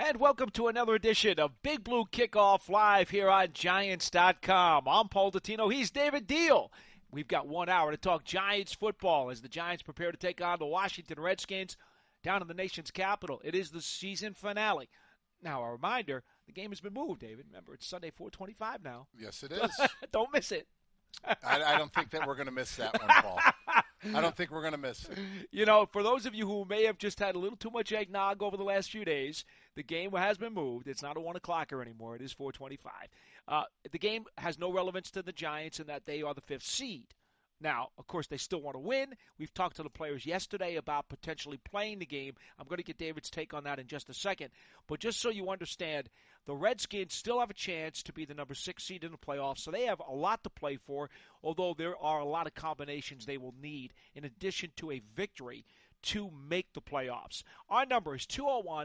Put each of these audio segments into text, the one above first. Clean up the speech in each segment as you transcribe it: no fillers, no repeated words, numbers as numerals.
And welcome to another edition of Big Blue Kickoff Live here on Giants.com. I'm Paul Dottino. He's David Deal. We've got 1 hour to talk Giants football as the Giants prepare to take on the Washington Redskins down in the nation's capital. It is the season finale. Now, a reminder, the game has been moved, David. Remember, it's Sunday, 4:25 now. Yes, it is. Don't miss it. I don't think that we're going to miss that one, Paul. I don't think we're going to miss it. You know, for those of you who may have just had a little too much eggnog over the last few days, the game has been moved. It's not a 1 o'clocker anymore. It is 4:25. The game has no relevance to the Giants in that they are the 5th seed. Now, of course, they still want to win. We've talked to the players yesterday about potentially playing the game. I'm going to get David's take on that in just a second. But just so you understand, the Redskins still have a chance to be the number 6 seed in the playoffs, so they have a lot to play for, although there are a lot of combinations they will need in addition to a victory to make the playoffs. Our number is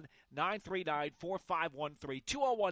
201-939-4513,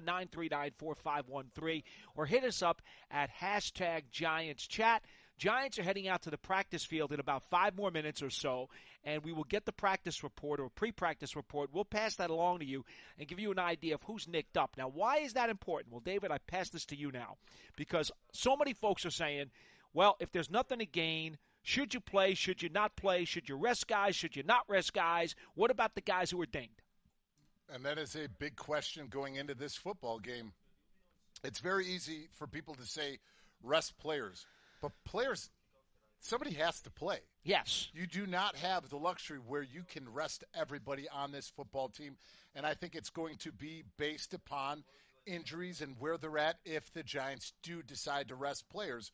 201-939-4513, or hit us up at #GiantsChat. Giants are heading out to the practice field in about 5 more minutes or so, and we will get the practice report or pre-practice report. We'll pass that along to you and give you an idea of who's nicked up. Now, why is that important? Well, David, I pass this to you now because so many folks are saying, well, if there's nothing to gain, should you play, should you not play, should you rest guys, should you not rest guys? What about the guys who are dinged? And that is a big question going into this football game. It's very easy for people to say rest players. But players, somebody has to play. Yes. You do not have the luxury where you can rest everybody on this football team. And I think it's going to be based upon injuries and where they're at if the Giants do decide to rest players.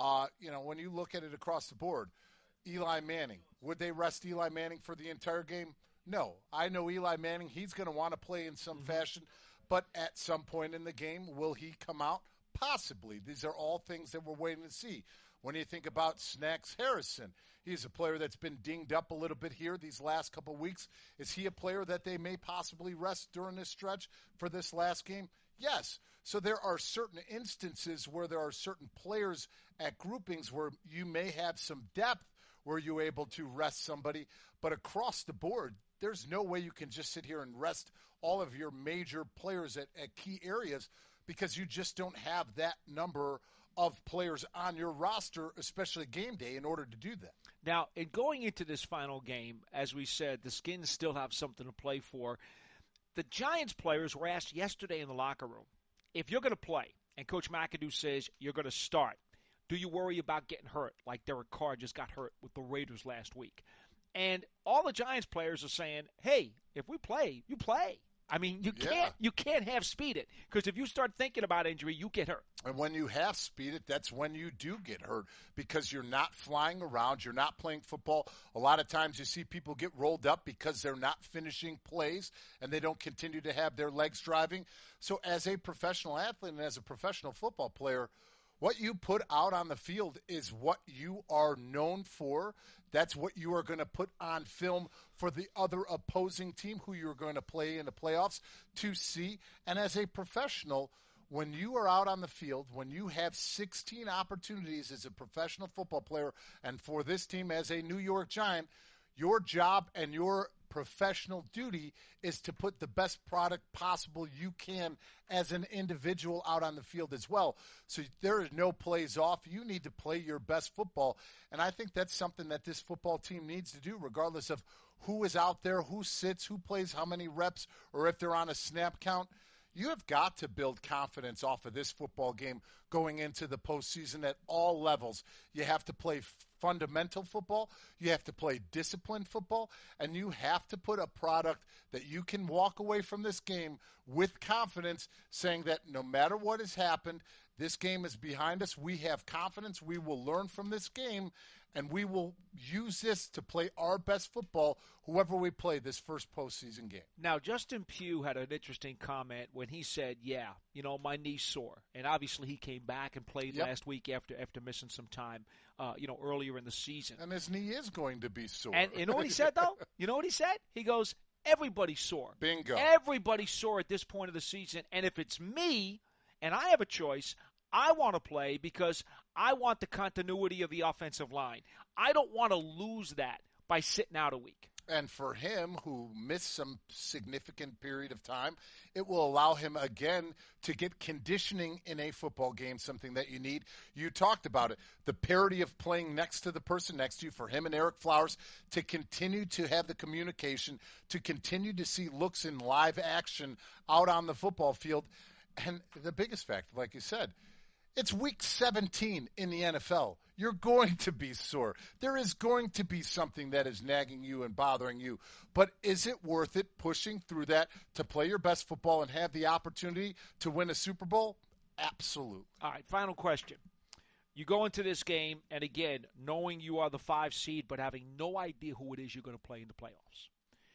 When you look at it across the board, Eli Manning, would they rest Eli Manning for the entire game? No. I know Eli Manning, he's going to want to play in some fashion. But at some point in the game, will he come out? Possibly. These are all things that we're waiting to see. When you think about Snacks Harrison, he's a player that's been dinged up a little bit here these last couple of weeks. Is he a player that they may possibly rest during this stretch for this last game? Yes. So there are certain instances where there are certain players at groupings where you may have some depth where you're able to rest somebody. But across the board, there's no way you can just sit here and rest all of your major players at key areas, because you just don't have that number of players on your roster, especially game day, in order to do that. Now, in going into this final game, as we said, the Skins still have something to play for. The Giants players were asked yesterday in the locker room, if you're going to play, and Coach McAdoo says you're going to start, do you worry about getting hurt like Derek Carr just got hurt with the Raiders last week? And all the Giants players are saying, hey, if we play, you play. I mean, you can't half speed it, because if you start thinking about injury, you get hurt. And when you half speed it, that's when you do get hurt, because you're not flying around, you're not playing football. A lot of times you see people get rolled up because they're not finishing plays and they don't continue to have their legs driving. So as a professional athlete and as a professional football player, what you put out on the field is what you are known for. That's what you are going to put on film for the other opposing team who you're going to play in the playoffs to see. And as a professional, when you are out on the field, when you have 16 opportunities as a professional football player, and for this team as a New York Giant, your job and your professional duty is to put the best product possible you can as an individual out on the field as well. So there is no plays off. You need to play your best football. And I think that's something that this football team needs to do, regardless of who is out there, who sits, who plays how many reps, or if they're on a snap count. You have got to build confidence off of this football game going into the postseason at all levels. You have to play fundamental football, you have to play disciplined football, and you have to put a product that you can walk away from this game with confidence, saying that no matter what has happened, this game is behind us. We have confidence. We will learn from this game, and we will use this to play our best football, whoever we play this first postseason game. Now, Justin Pugh had an interesting comment when he said, my knee's sore. And obviously he came back and played last week after missing some time, earlier in the season. And his knee is going to be sore. And you know what he said, though? You know what he said? He goes, everybody's sore. Bingo. Everybody's sore at this point of the season. And if it's me and I have a choice, I want to play because I want the continuity of the offensive line. I don't want to lose that by sitting out a week. And for him, who missed some significant period of time, it will allow him again to get conditioning in a football game, something that you need. You talked about it. The parity of playing next to the person next to you for him and Eric Flowers to continue to have the communication, to continue to see looks in live action out on the football field. And the biggest factor, like you said, it's week 17 in the NFL. You're going to be sore. There is going to be something that is nagging you and bothering you. But is it worth it pushing through that to play your best football and have the opportunity to win a Super Bowl? Absolutely. All right, final question. You go into this game, and again, knowing you are the 5 seed but having no idea who it is you're going to play in the playoffs.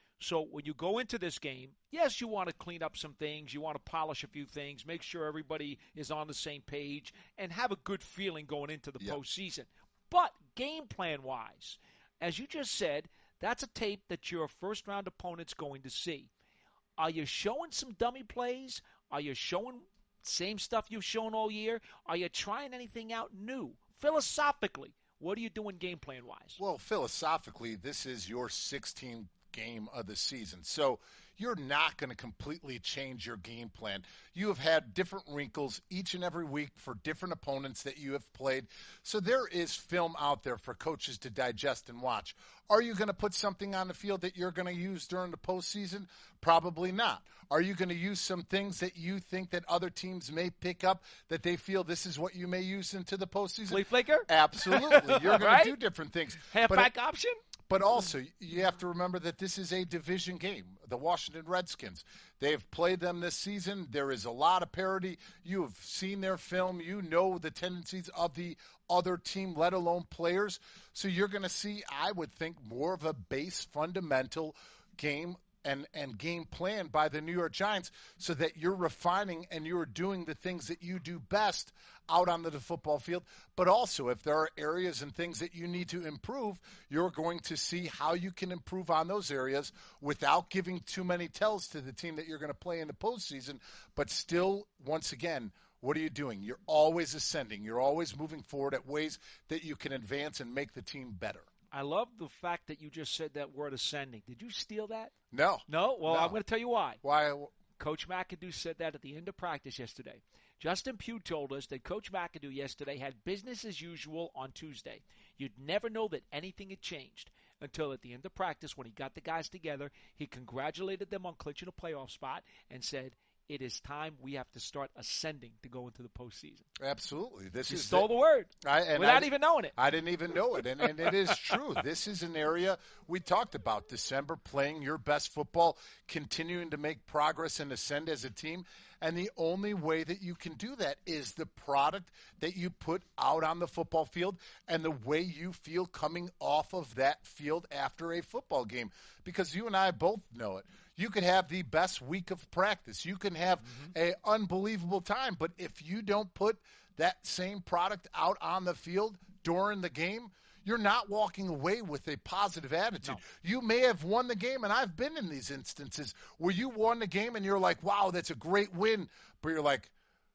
So when you go into this game, yes, you want to clean up some things. You want to polish a few things, make sure everybody is on the same page, and have a good feeling going into the postseason. But game plan-wise, as you just said, that's a tape that your first-round opponent's going to see. Are you showing some dummy plays? Are you showing same stuff you've shown all year? Are you trying anything out new? Philosophically, what are you doing game plan-wise? Well, philosophically, this is your 16th game of the season. So you're not going to completely change your game plan. You have had different wrinkles each and every week for different opponents that you have played. So there is film out there for coaches to digest and watch. Are you going to put something on the field that you're going to use during the postseason? Probably not. Are you going to use some things that you think that other teams may pick up that they feel this is what you may use into the postseason? Flea flicker? Absolutely. You're going Right? to do different things. Halfback option? But also, you have to remember that this is a division game. The Washington Redskins, they've played them this season. There is a lot of parity. You have seen their film. You know the tendencies of the other team, let alone players. So you're going to see, I would think, more of a base fundamental game and game plan by the New York Giants so that you're refining and you're doing the things that you do best out on the football field. But also, if there are areas and things that you need to improve, you're going to see how you can improve on those areas without giving too many tells to the team that you're going to play in the postseason. But still, once again, what are you doing? You're always ascending. You're always moving forward at ways that you can advance and make the team better. I love the fact that you just said that word ascending. Did you steal that? No. No? Well, No. I'm going to tell you why. Why? Coach McAdoo said that at the end of practice yesterday. Justin Pugh told us that Coach McAdoo yesterday had business as usual on Tuesday. You'd never know that anything had changed until at the end of practice when he got the guys together, he congratulated them on clinching a playoff spot and said, it is time we have to start ascending to go into the postseason. Absolutely. You stole the word without even knowing it. I didn't even know it, and it is true. This is an area we talked about. December, playing your best football, continuing to make progress and ascend as a team. And the only way that you can do that is the product that you put out on the football field and the way you feel coming off of that field after a football game. Because you and I both know it. You could have the best week of practice. You can have an unbelievable time. But if you don't put that same product out on the field during the game, you're not walking away with a positive attitude. No. You may have won the game, and I've been in these instances where you won the game and you're like, wow, that's a great win. But you're like,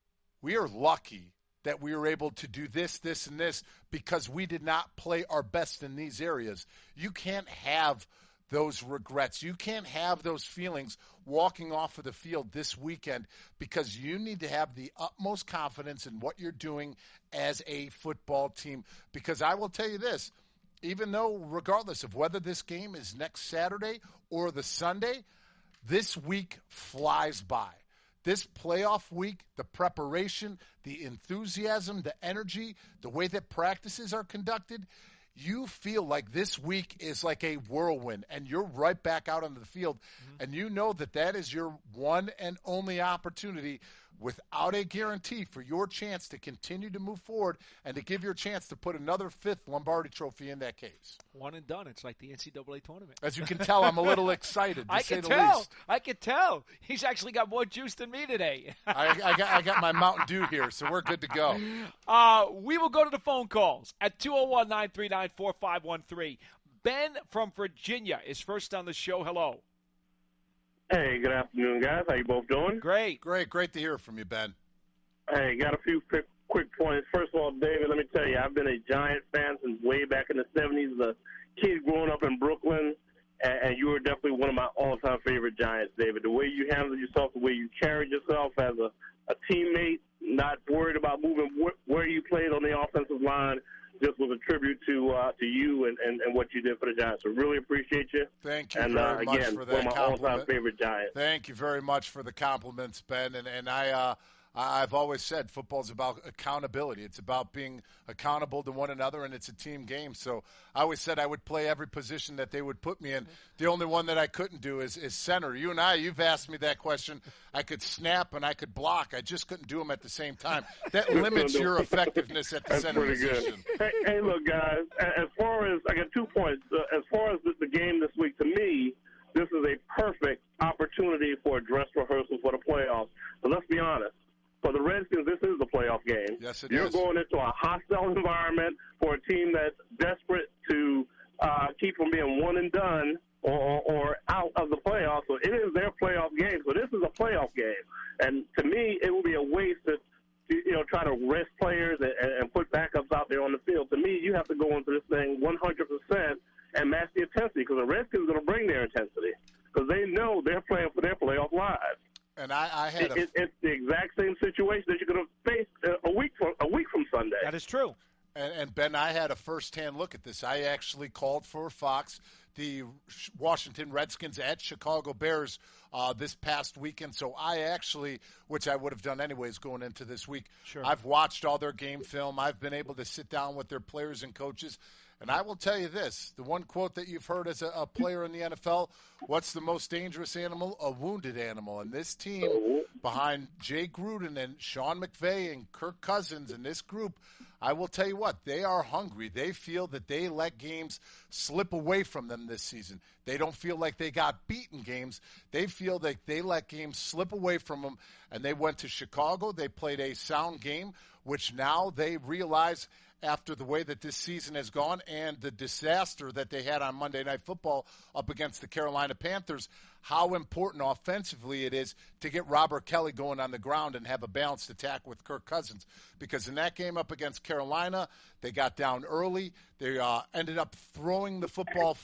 we are lucky that we were able to do this, this, and this because we did not play our best in these areas. You can't have those regrets. You can't have those feelings walking off of the field this weekend because you need to have the utmost confidence in what you're doing as a football team. Because I will tell you this, even though regardless of whether this game is next Saturday or the Sunday, this week flies by. This playoff week, the preparation, the enthusiasm, the energy, the way that practices are conducted, you feel like this week is like a whirlwind and you're right back out on the field and you know that that is your one and only opportunity without a guarantee for your chance to continue to move forward and to give your chance to put another 5th Lombardi trophy in that case. One and done. It's like the NCAA tournament. As you can tell, I'm a little excited, to say the least. I can tell. He's actually got more juice than me today. I got my Mountain Dew here, so we're good to go. We will go to the phone calls at 201-939-4513. Ben from Virginia is first on the show. Hello. Hey, good afternoon, guys. How you both doing? Great. Great to hear from you, Ben. Hey, got a few quick points. First of all, David, let me tell you, I've been a Giant fan since way back in the 70s, the kid growing up in Brooklyn. And man, you are definitely one of my all-time favorite Giants, David. The way you handled yourself, the way you carried yourself as a teammate, not worried about moving where you played on the offensive line, just was a tribute to you and what you did for the Giants. So really appreciate you. Thank you and, very much again, for that one of my compliment. all-time favorite Giants. Thank you very much for the compliments, Ben. And I've always said football's about accountability. It's about being accountable to one another, and it's a team game. So I always said I would play every position that they would put me in. The only one that I couldn't do is center. You've asked me that question. I could snap and I could block. I just couldn't do them at the same time. That limits your effectiveness at the center position. Hey, look, guys, as far as – I got 2 points. As far as the game this week, to me, this is a perfect opportunity for a dress rehearsal for the playoffs. So let's be honest. For the Redskins, this is the playoff game. Yes, You're going into a hostile environment for a team that's desperate to keep from being one and done or out of the playoffs. So it is their playoff game. So this is a playoff game. And to me, it will be a waste to try to rest players and put backups out there on the field. To me, you have to go into this thing 100% and match the intensity, because the Redskins are going to bring their intensity because they know they're playing for their playoff lives. And I had it's the exact same situation that you're going to face a week from Sunday. That is true. And Ben, I had a first-hand look at this. I actually called for Fox, the Washington Redskins at Chicago Bears this past weekend. So I actually, which I would have done anyways going into this week, sure. I've watched all their game film. I've been able to sit down with their players and coaches. And I will tell you this, the one quote that you've heard as a player in the NFL, what's the most dangerous animal? A wounded animal. And this team behind Jay Gruden and Sean McVay and Kirk Cousins and this group, I will tell you what, they are hungry. They feel that they let games slip away from them this season. They don't feel like they got beaten games. They feel like they let games slip away from them. And they went to Chicago. They played a sound game, which now they realize after the way that this season has gone and the disaster that they had on Monday Night Football up against the Carolina Panthers, how important offensively it is to get Robert Kelly going on the ground and have a balanced attack with Kirk Cousins. Because in that game up against Carolina, they got down early. They ended up throwing the football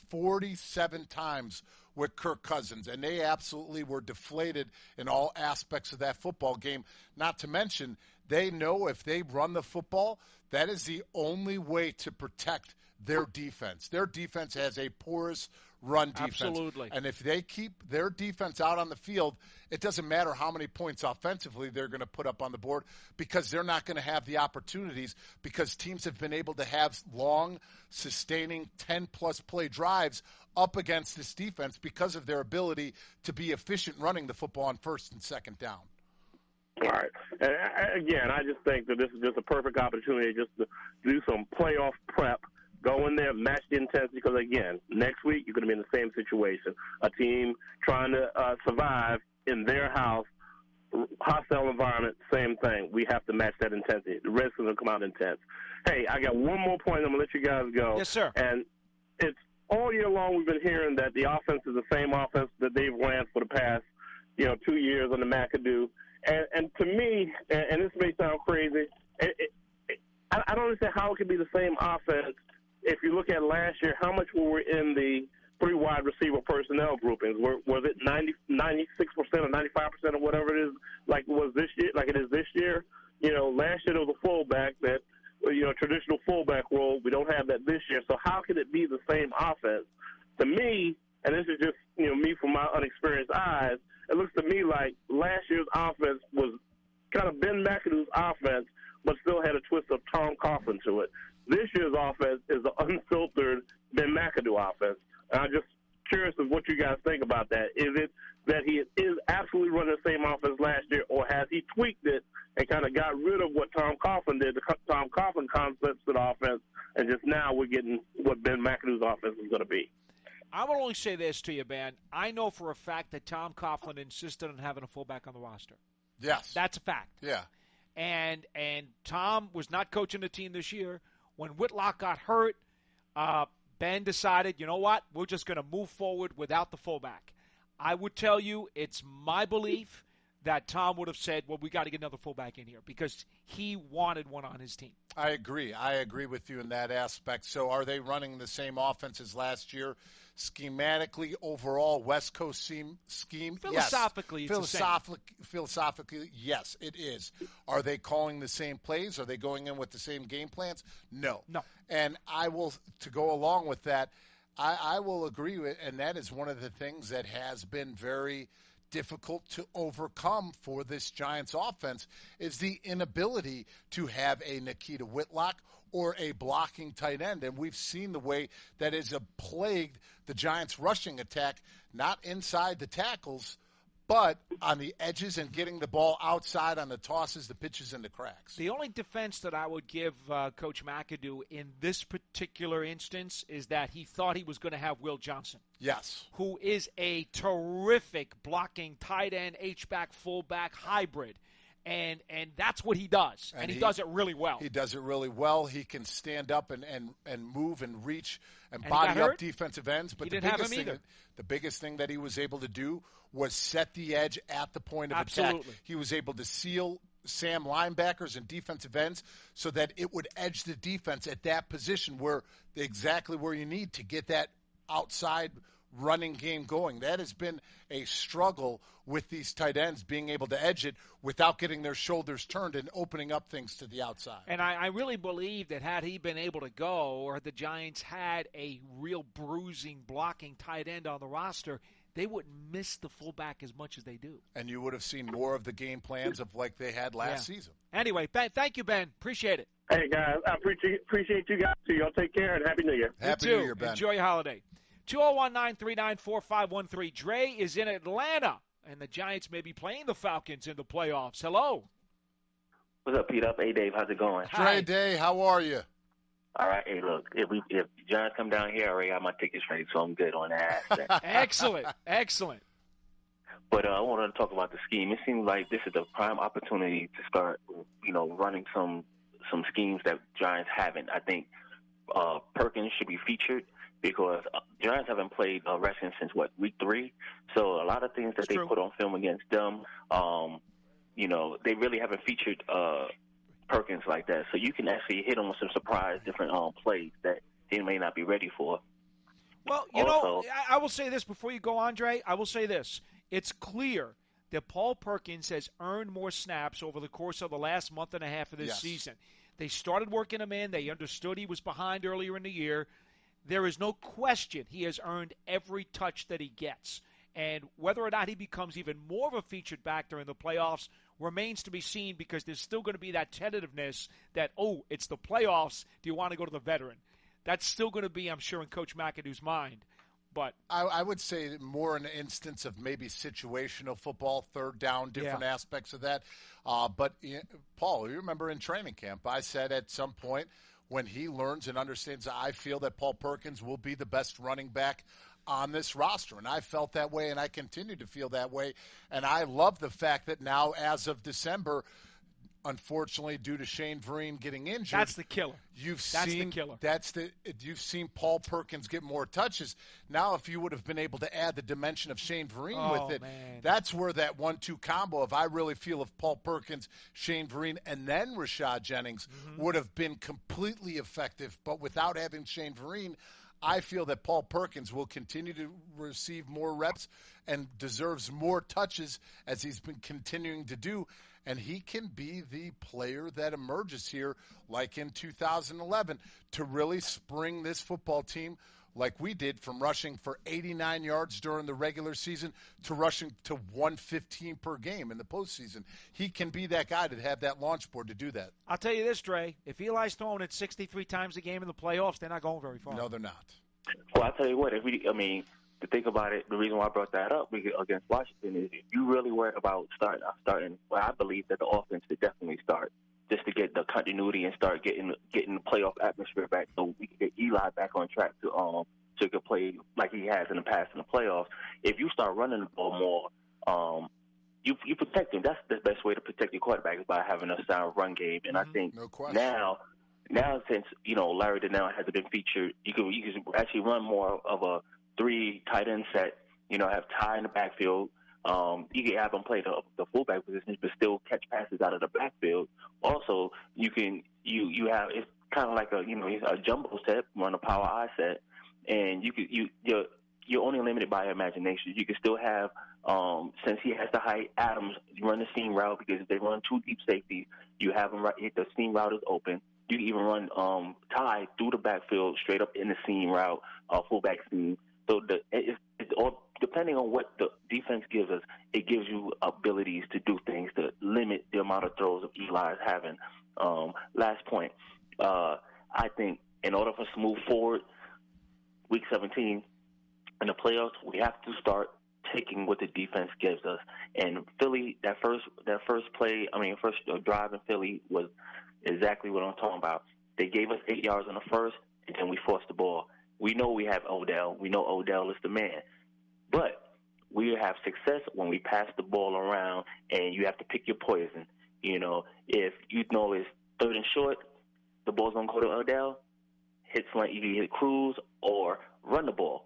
47 times with Kirk Cousins, and they absolutely were deflated in all aspects of that football game. Not to mention, they know if they run the football, that is the only way to protect their defense. Their defense has a porous run defense. Absolutely. And if they keep their defense out on the field, it doesn't matter how many points offensively they're going to put up on the board, because they're not going to have the opportunities, because teams have been able to have long, sustaining 10-plus play drives up against this defense because of their ability to be efficient running the football on first and second down. All right. And again, I just think that this is just a perfect opportunity just to do some playoff prep, go in there, match the intensity, because, again, next week you're going to be in the same situation. A team trying to survive in their house, hostile environment, same thing. We have to match that intensity. The Redskins will come out intense. Hey, I got one more point. I'm going to let you guys go. Yes, sir. And it's all year long we've been hearing that the offense is the same offense that they've ran for the past, 2 years on the McAdoo. And to me, and this may sound crazy, I don't understand how it could be the same offense. If you look at last year, how much were we in the 3 wide receiver personnel groupings? Was it 96% or 95% or whatever it is, like it was this year, like it is this year? Last year there was a fullback that, traditional fullback role. We don't have that this year. So how could it be the same offense? To me, and this is just, me from my unexperienced eyes, it looks to me like last year's offense was kind of Ben McAdoo's offense, but still had a twist of Tom Coughlin to it. This year's offense is the unfiltered Ben McAdoo offense. And I'm just curious of what you guys think about that. Is it that he is absolutely running the same offense last year, or has he tweaked it and kind of got rid of what Tom Coughlin did, the Tom Coughlin concepts of the offense, and just now we're getting what Ben McAdoo's offense is going to be? I will only say this to you, Ben. I know for a fact that Tom Coughlin insisted on having a fullback on the roster. Yes. That's a fact. Yeah. And Tom was not coaching the team this year. When Whitlock got hurt, Ben decided, you know what, we're just going to move forward without the fullback. I would tell you it's my belief that Tom would have said, well, we got to get another fullback in here because he wanted one on his team. I agree. I agree with you in that aspect. So are they running the same offense as last year? Schematically, overall, West Coast scheme, Philosophically, yes. Philosophically, yes, it is. Are they calling the same plays? Are they going in with the same game plans? No. And I will, to go along with that, I will agree with, and that is one of the things that has been very difficult to overcome for this Giants offense is the inability to have a Nikita Whitlock or a blocking tight end. And we've seen the way that has plagued the Giants' rushing attack, not inside the tackles, but on the edges and getting the ball outside on the tosses, the pitches, and the cracks. The only defense that I would give Coach McAdoo in this particular instance is that he thought he was going to have Will Johnson. Yes. Who is a terrific blocking tight end, H-back, fullback hybrid. And that's what he does. And he does it really well. He does it really well. He can stand up and move and reach and body up defensive ends. But the biggest thing that he was able to do was set the edge at the point of attack. He was able to seal Sam linebackers and defensive ends so that it would edge the defense at that position exactly where you need to get that outside running game going. That has been a struggle with these tight ends being able to edge it without getting their shoulders turned and opening up things to the outside. And I really believe that had he been able to go, or the Giants had a real bruising, blocking tight end on the roster, they wouldn't miss the fullback as much as they do. And you would have seen more of the game plans of like they had last season. Anyway, Ben, thank you, Ben. Appreciate it. Hey, guys, I appreciate you guys, too. Y'all take care, and Happy New Year. Happy New Year, Ben. Enjoy your holiday. 201-939-4513. Dre is in Atlanta, and the Giants may be playing the Falcons in the playoffs. Hello. What's up, Pete? Hey, Dave. How's it going? Dre Day, how are you? All right. Hey, look, if Giants come down here, I already got my tickets ready, so I'm good on that aspect. Excellent. But I wanted to talk about the scheme. It seems like this is a prime opportunity to start, running some schemes that Giants haven't. I think Perkins should be featured because Giants haven't played wrestling since, week 3? So a lot of things that they put on film against them, they really haven't featured Perkins like that. So you can actually hit them with some surprise different plays that they may not be ready for. Well, I will say this before you go, Andre. I will say this. It's clear that Paul Perkins has earned more snaps over the course of the last month and a half of this season. They started working him in. They understood he was behind earlier in the year. There is no question he has earned every touch that he gets. And whether or not he becomes even more of a featured back during the playoffs remains to be seen because there's still going to be that tentativeness that, it's the playoffs. Do you want to go to the veteran? That's still going to be, I'm sure, in Coach McAdoo's mind. But I would say more an instance of maybe situational football, third down, different aspects of that. But, Paul, you remember in training camp, I said at some point when he learns and understands, I feel that Paul Perkins will be the best running back on this roster. And I felt that way, and I continue to feel that way. And I love the fact that now, as of December, unfortunately, due to Shane Vereen getting injured, that's the killer. You've seen Paul Perkins get more touches. Now, if you would have been able to add the dimension of Shane Vereen with it, that's where that 1-2 combo of I really feel if Paul Perkins, Shane Vereen, and then Rashad Jennings would have been completely effective. But without having Shane Vereen, I feel that Paul Perkins will continue to receive more reps and deserves more touches as he's been continuing to do. And he can be the player that emerges here, like in 2011, to really spring this football team like we did from rushing for 89 yards during the regular season to rushing to 115 per game in the postseason. He can be that guy to have that launch board to do that. I'll tell you this, Dre. If Eli's throwing it 63 times a game in the playoffs, they're not going very far. No, they're not. Well, I'll tell you what. To think about it, the reason why I brought that up against Washington is if you really worried about starting, well, I believe that the offense should definitely start just to get the continuity and start getting the playoff atmosphere back so we can get Eli back on track to play like he has in the past in the playoffs. If you start running the ball more, you protect him. That's the best way to protect your quarterback is by having a sound run game. And I think now since Larry Donnell hasn't been featured, you can actually run more of a 3 tight end set. Have Ty in the backfield, You can have them play the fullback position, but still catch passes out of the backfield. Also, you have it's kind of like a jumbo set, run a power I set, and you're only limited by your imagination. You can still have, since he has the height, Adams run the seam route, because if they run two deep safeties, you have him the seam route is open. You can even run Ty through the backfield straight up in the seam route, fullback seam. So it's all depending on what the defense gives us. It gives you abilities to do things to limit the amount of throws of Eli's having. Last point, I think in order for us to move forward, Week 17 in the playoffs, we have to start taking what the defense gives us. And Philly, that first drive in Philly was exactly what I'm talking about. They gave us 8 yards in the first, and then we forced the ball. We know we have Odell. We know Odell is the man. But we have success when we pass the ball around, and you have to pick your poison. If you know it's third and short, the ball's going to go to Odell, either hit Cruz or run the ball.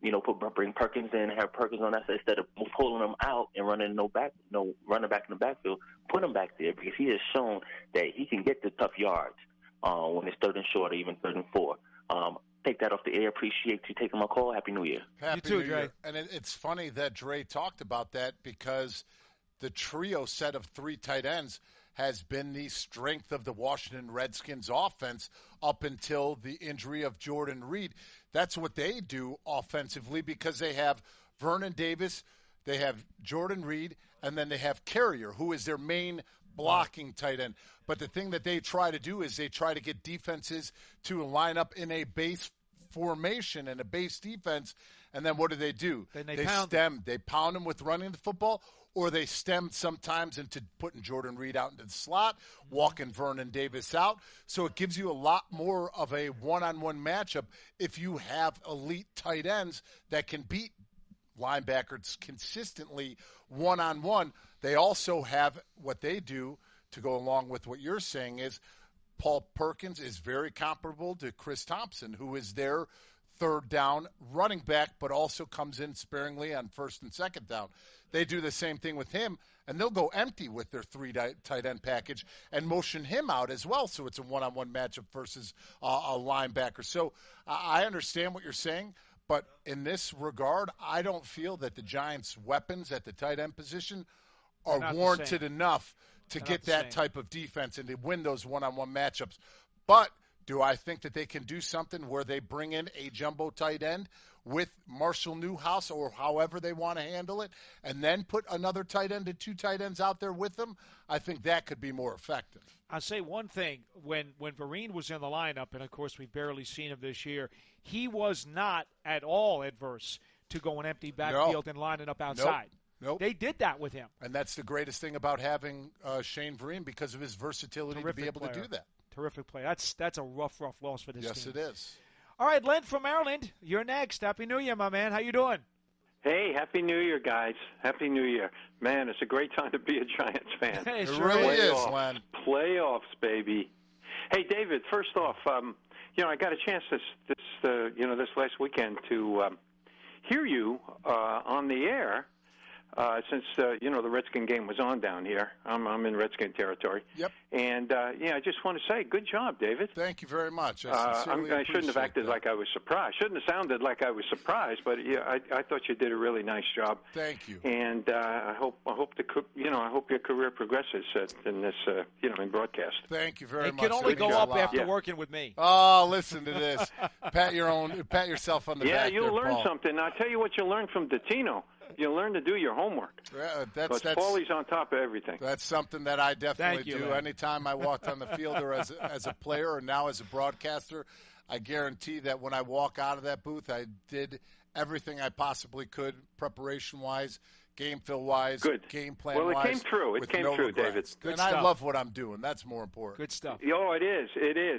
Bring Perkins in, have Perkins on that side instead of pulling him out and running running back in the backfield. Put him back there, because he has shown that he can get the tough yards when it's third and short or even third and 4. Take that off the air. Appreciate you taking my call. Happy New Year. Happy New Year. And it's funny that Dre talked about that, because the trio set of 3 tight ends has been the strength of the Washington Redskins offense up until the injury of Jordan Reed. That's what they do offensively, because they have Vernon Davis, they have Jordan Reed, and then they have Carrier, who is their main blocking tight end. But the thing that they try to do is they try to get defenses to line up in a base formation and a base defense, and then what do? They pound them with running the football, or they stem sometimes into putting Jordan Reed out into the slot, walking Vernon Davis out. So it gives you a lot more of a one-on-one matchup if you have elite tight ends that can beat linebackers consistently one-on-one. They also have what they do to go along with what you're saying is Paul Perkins is very comparable to Chris Thompson, who is their third down running back, but also comes in sparingly on first and second down. They do the same thing with him, and they'll go empty with their 3 tight end package and motion him out as well. So it's a one-on-one matchup versus a linebacker. So I understand what you're saying, but in this regard, I don't feel that the Giants' weapons at the tight end position are warranted enough to get that type of defense and to win those one-on-one matchups. But do I think that they can do something where they bring in a jumbo tight end with Marshall Newhouse, or however they want to handle it, and then put another tight end and 2 tight ends out there with them? I think that could be more effective. I'll say one thing. When Vereen was in the lineup, and, of course, we've barely seen him this year, he was not at all adverse to going empty backfield and lining up outside. Nope. They did that with him. And that's the greatest thing about having Shane Vereen, because of his versatility to be able to do that. Terrific play. That's a rough loss for this team. Yes, it is. All right, Len from Maryland, you're next. Happy New Year, my man. How you doing? Hey, Happy New Year, guys. Happy New Year. Man, it's a great time to be a Giants fan. It really is, Len. Playoffs, baby. Hey, David, first off, I got a chance this last weekend to hear you on the air. Since the Redskin game was on down here. I'm in Redskin territory. Yep. And, I just want to say, good job, David. Thank you very much. I shouldn't have acted like I was surprised. Shouldn't have sounded like I was surprised, but I thought you did a really nice job. Thank you. And I hope your career progresses in this in broadcast. Thank you very much. It can only go up after working with me. Oh, listen to this. Pat yourself on the back. Yeah, you'll learn Paul. something. I'll tell you what you learned from Dottino. You learn to do your homework. Yeah, but Paulie's on top of everything. That's something that I definitely do. Man. Anytime I walked on the field, or as a player, or now as a broadcaster, I guarantee that when I walk out of that booth, I did everything I possibly could, preparation-wise, game fill-wise, game plan-wise. Well, it came through. It came true, David. And I love what I'm doing. That's more important. Good stuff. Oh, it is. It is.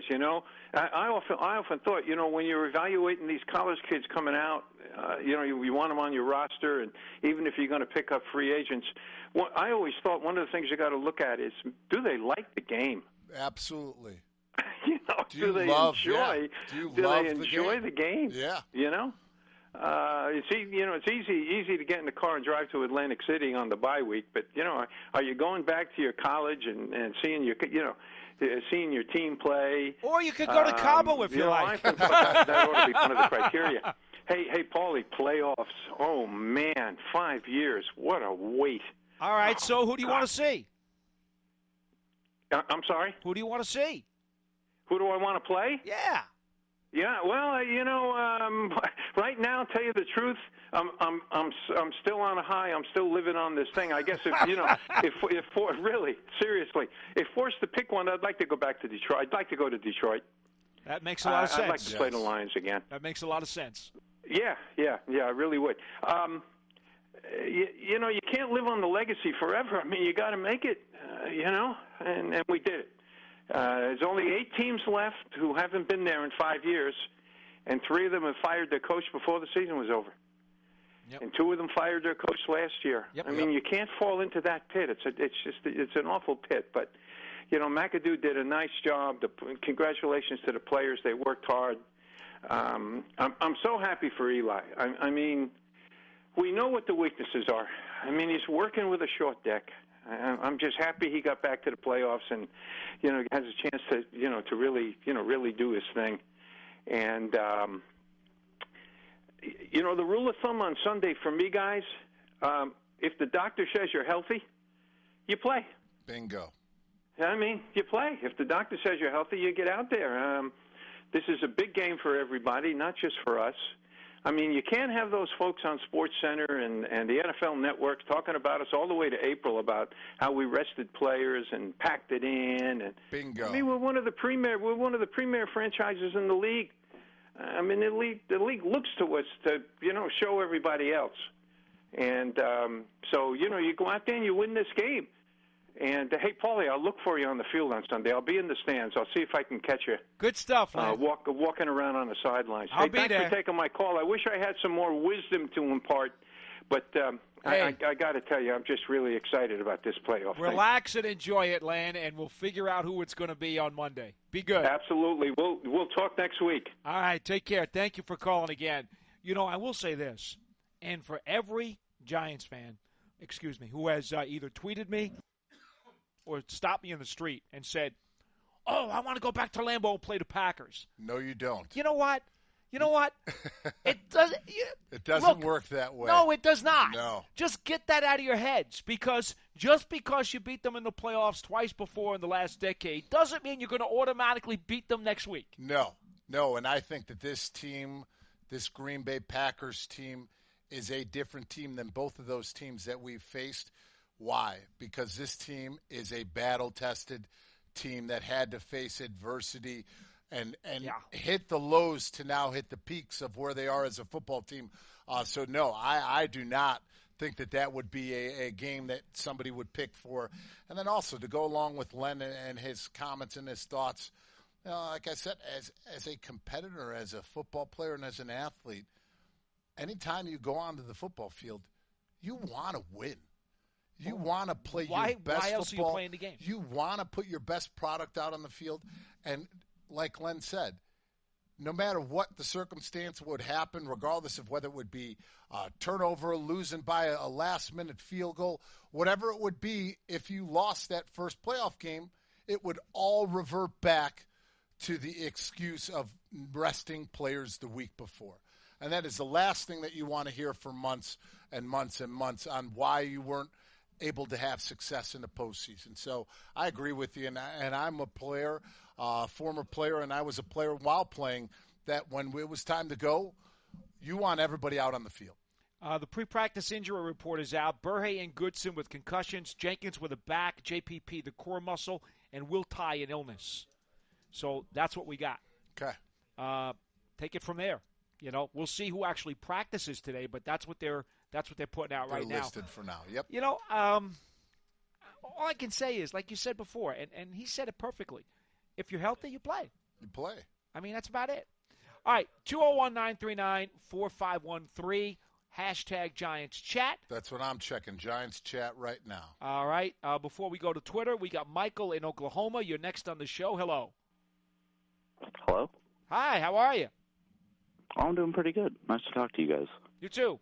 I often thought, when you're evaluating these college kids coming out, you want them on your roster, and even if you're going to pick up free agents, I always thought one of the things you got to look at is, do they like the game? Absolutely. Do they enjoy the game? Yeah. It's easy to get in the car and drive to Atlantic City on the bye week, but are you going back to your college and seeing your team play? Or you could go to Cabo if you like. I think that ought to be one of the criteria. Hey, Paulie, playoffs. Oh man, 5 years. What a wait. All right, so who do you want to see? I'm sorry? Who do you want to see? Who do I want to play? Yeah. Yeah, well, right now, tell you the truth, I'm still on a high. I'm still living on this thing. I guess if really seriously, if forced to pick one, I'd like to go back to Detroit. I'd like to go to Detroit. That makes a lot of sense. I'd like to play the Lions again. That makes a lot of sense. Yeah, I really would. You can't live on the legacy forever. I mean, you got to make it. And we did it. There's only 8 teams left who haven't been there in 5 years, and 3 of them have fired their coach before the season was over. Yep. And 2 of them fired their coach last year. Yep. I mean, you can't fall into that pit. It's an awful pit. But McAdoo did a nice job. Congratulations to the players. They worked hard. I'm so happy for Eli. I mean, we know what the weaknesses are. I mean, he's working with a short deck. I'm just happy he got back to the playoffs and, has a chance to, to really do his thing. And, the rule of thumb on Sunday for me, guys, if the doctor says you're healthy, you play. Bingo. I mean, you play. If the doctor says you're healthy, you get out there. This is a big game for everybody, not just for us. I mean, you can't have those folks on SportsCenter and the NFL Network talking about us all the way to April about how we rested players and packed it in. And bingo. I mean, we're one of the premier franchises in the league. I mean, the league looks to us to show everybody else. And so you go out there and you win this game. And, hey, Paulie, I'll look for you on the field on Sunday. I'll be in the stands. I'll see if I can catch you. Good stuff, man. Walking around on the sidelines. I'll be thanks there. for taking my call. I wish I had some more wisdom to impart, but I got to tell you, I'm just really excited about this playoff thing. Relax and enjoy it, Lan, and we'll figure out who it's going to be on Monday. Be good. Absolutely. We'll talk next week. All right, take care. Thank you for calling again. I will say this, and for every Giants fan, who has either tweeted me or stopped me in the street and said, "Oh, I want to go back to Lambeau and play the Packers." No, you don't. You know what? It doesn't. It doesn't work that way. No, it does not. No. Just get that out of your heads, because just because you beat them in the playoffs twice before in the last decade doesn't mean you're going to automatically beat them next week. No, and I think that this team, this Green Bay Packers team, is a different team than both of those teams that we've faced. Why? Because this team is a battle-tested team that had to face adversity and hit the lows to now hit the peaks of where they are as a football team. So, no, I do not think that would be a game that somebody would pick for. And then also to go along with Len and his comments and his thoughts, like I said, as a competitor, as a football player and as an athlete, anytime you go onto the football field, you want to win. You want to play your best football. Why else are you playing the game? You want to put your best product out on the field. And like Len said, no matter what the circumstance would happen, regardless of whether it would be a turnover, losing by a last-minute field goal, whatever it would be, if you lost that first playoff game, it would all revert back to the excuse of resting players the week before. And that is the last thing that you want to hear for months and months and months on why you weren't able to have success in the postseason. So I agree with you, and I'm a player, former player, and I was a player while playing, that when it was time to go, you want everybody out on the field. The pre-practice injury report is out. Burhay and Goodson with concussions, Jenkins with a back, JPP the core muscle, and Will Tye an illness. So that's what we got. Okay. Take it from there. We'll see who actually practices today, but that's what they're putting out right now. They're listed for now. Yep. All I can say is, like you said before, and he said it perfectly, if you're healthy, you play. You play. I mean, that's about it. All right, 201-939-4513, hashtag Giants Chat. That's what I'm checking, Giants Chat right now. All right, before we go to Twitter, we got Michael in Oklahoma. You're next on the show. Hello. Hello. Hi, how are you? I'm doing pretty good. Nice to talk to you guys. You too.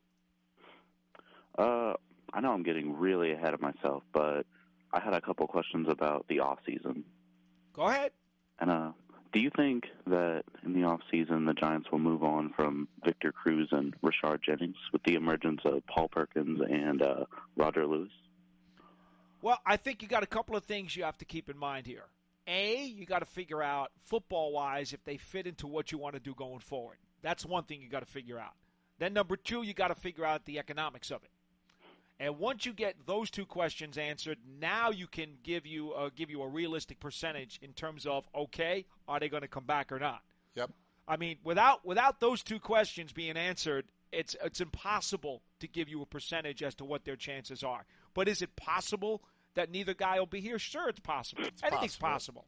I know I'm getting really ahead of myself, but I had a couple questions about the off season. Go ahead. And do you think that in the off season the Giants will move on from Victor Cruz and Rashard Jennings with the emergence of Paul Perkins and Roger Lewis? Well, I think you got a couple of things you have to keep in mind here. A, you got to figure out football-wise if they fit into what you want to do going forward. That's one thing you got to figure out. Then number two, you got to figure out the economics of it. And once you get those two questions answered, now you can give you a realistic percentage in terms of, okay, are they going to come back or not? Yep. I mean, without those two questions being answered, it's impossible to give you a percentage as to what their chances are. But is it possible that neither guy will be here? Sure, it's possible. Anything's possible.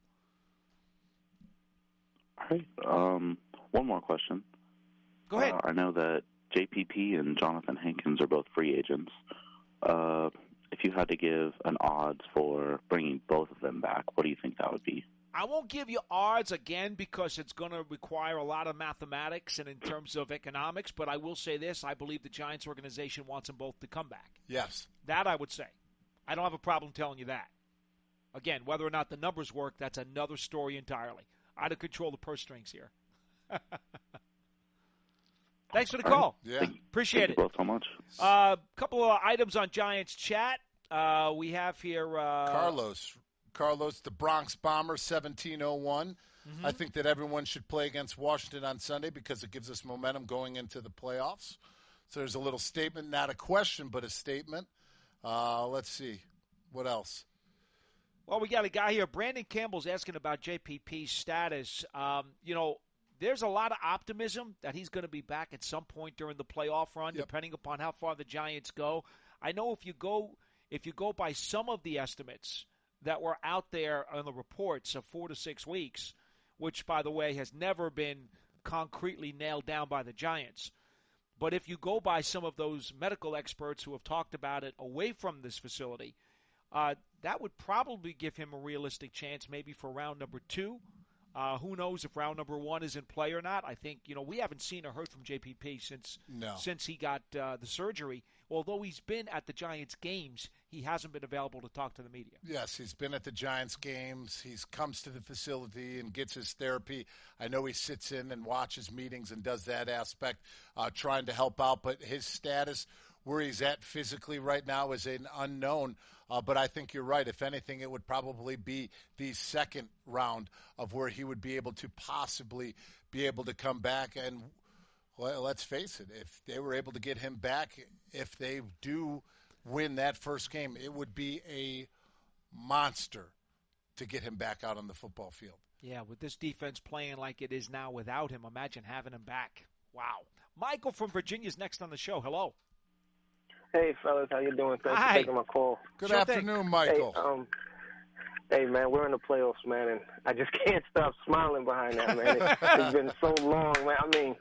All right. One more question. Go ahead. I know that JPP and Jonathan Hankins are both free agents. If you had to give an odds for bringing both of them back, what do you think that would be? I won't give you odds again because it's going to require a lot of mathematics and in terms of economics, but I will say this. I believe the Giants organization wants them both to come back. Yes. That I would say. I don't have a problem telling you that. Again, whether or not the numbers work, that's another story entirely. I don't control the purse strings here. Thanks for the call. Yeah. Appreciate it. Thank you both so much. Couple of items on Giants chat. We have here Carlos, the Bronx Bomber, 1701. Mm-hmm. I think that everyone should play against Washington on Sunday because it gives us momentum going into the playoffs. So there's a little statement, not a question, but a statement. Let's see. What else? Well, we got a guy here. Brandon Campbell's asking about JPP's status. There's a lot of optimism that he's going to be back at some point during the playoff run, depending upon how far the Giants go. I know if you go by some of the estimates that were out there on the reports of 4 to 6 weeks, which, by the way, has never been concretely nailed down by the Giants. But if you go by some of those medical experts who have talked about it away from this facility, that would probably give him a realistic chance maybe for round number 2. Who knows if round number 1 is in play or not. I think, we haven't seen or heard from JPP since he got the surgery. Although he's been at the Giants games, he hasn't been available to talk to the media. Yes, he's been at the Giants games. He comes to the facility and gets his therapy. I know he sits in and watches meetings and does that aspect, trying to help out. But his status, where he's at physically right now, is an unknown. But I think you're right. If anything, it would probably be the second round of where he would be able to possibly be able to come back. And let's face it, if they were able to get him back, if they do win that first game, it would be a monster to get him back out on the football field. Yeah, with this defense playing like it is now without him, imagine having him back. Wow. Michael from Virginia is next on the show. Hello. Hey, fellas, how you doing? Thanks for taking my call. Good afternoon, Michael. Hey, man, we're in the playoffs, man, and I just can't stop smiling behind that, man. It's been so long, man. I mean,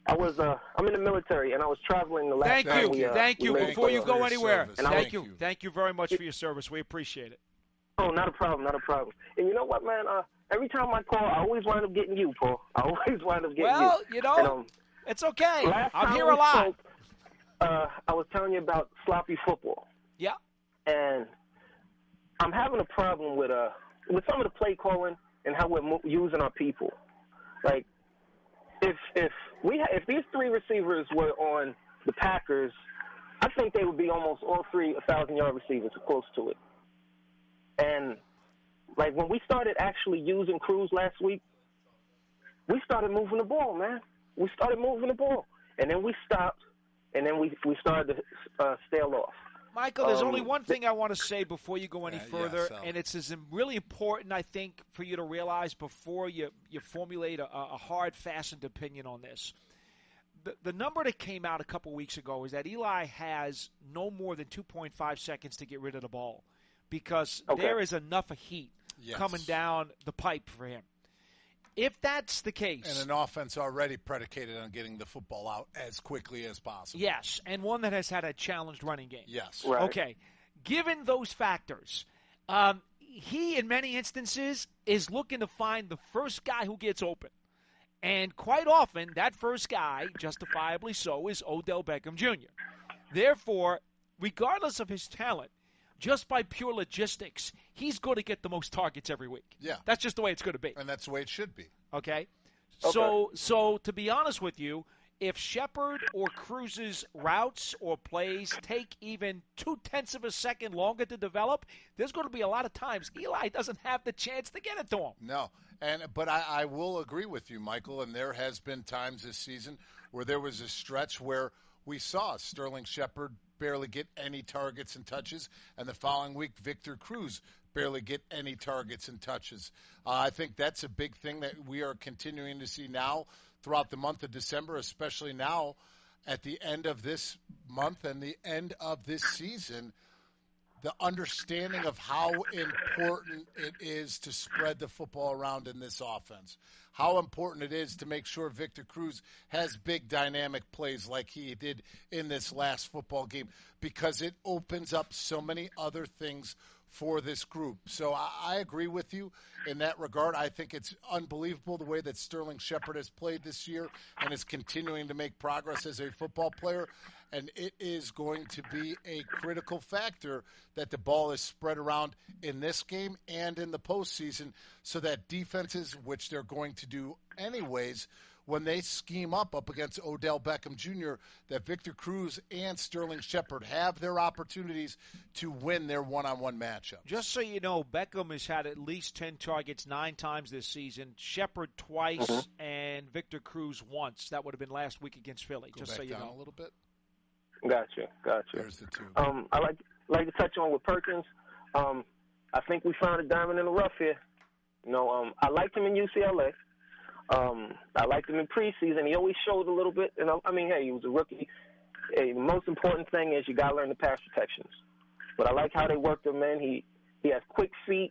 I'm in the military, and I was traveling the last time we Thank you. Before you go anywhere, thank you. Thank you very much for your service. We appreciate it. Oh, not a problem. And you know what, man? Every time I call, I always wind up getting you, Paul. I always wind up getting you. Well, it's okay. I'm here a lot. I was telling you about sloppy football. Yeah. And I'm having a problem with some of the play calling and how we're using our people. Like, if these 3 receivers were on the Packers, I think they would be almost all 3 1,000-yard receivers, or close to it. And like when we started actually using Cruz last week, we started moving the ball, man. We started moving the ball, and then we stopped. And then we started to stale off. Michael, there's only one thing I want to say before you go any further, and it's really important, I think, for you to realize before you formulate a hard, fastened opinion on this. The number that came out a couple weeks ago is that Eli has no more than 2.5 seconds to get rid of the ball because there is enough of heat coming down the pipe for him. If that's the case. And an offense already predicated on getting the football out as quickly as possible. Yes, and one that has had a challenged running game. Yes. Right. Okay. Given those factors, he, in many instances, is looking to find the first guy who gets open. And quite often, that first guy, justifiably so, is Odell Beckham Jr. Therefore, regardless of his talent, just by pure logistics, he's going to get the most targets every week. Yeah. That's just the way it's going to be. And that's the way it should be. Okay? So to be honest with you, if Shepard or Cruz's routes or plays take even 0.2 of a second longer to develop, there's going to be a lot of times Eli doesn't have the chance to get it to him. No, but I will agree with you, Michael, and there has been times this season where there was a stretch where we saw Sterling Shepard barely get any targets and touches, and the following week Victor Cruz barely get any targets and touches. I think that's a big thing that we are continuing to see now throughout the month of December, especially now at the end of this month and the end of this season, the understanding of how important it is to spread the football around in this offense, how important it is to make sure Victor Cruz has big dynamic plays like he did in this last football game, because it opens up so many other things for this group. So I agree with you in that regard. I think it's unbelievable the way that Sterling Shepard has played this year and is continuing to make progress as a football player. And it is going to be a critical factor that the ball is spread around in this game and in the postseason, so that defenses, which they're going to do anyways, when they scheme up against Odell Beckham Jr., that Victor Cruz and Sterling Shepard have their opportunities to win their one-on-one matchup. Just so you know, Beckham has had at least 10 targets 9 times this season, Shepard twice, and Victor Cruz once. That would have been last week against Philly, Go just back so you down know. a little bit. Gotcha. There's the two. I like to touch on with Perkins. I think we found a diamond in the rough here. I liked him in UCLA. I liked him in preseason. He always showed a little bit. And he was a rookie. Hey, the most important thing is you got to learn the pass protections. But I like how they worked him in. He has quick feet.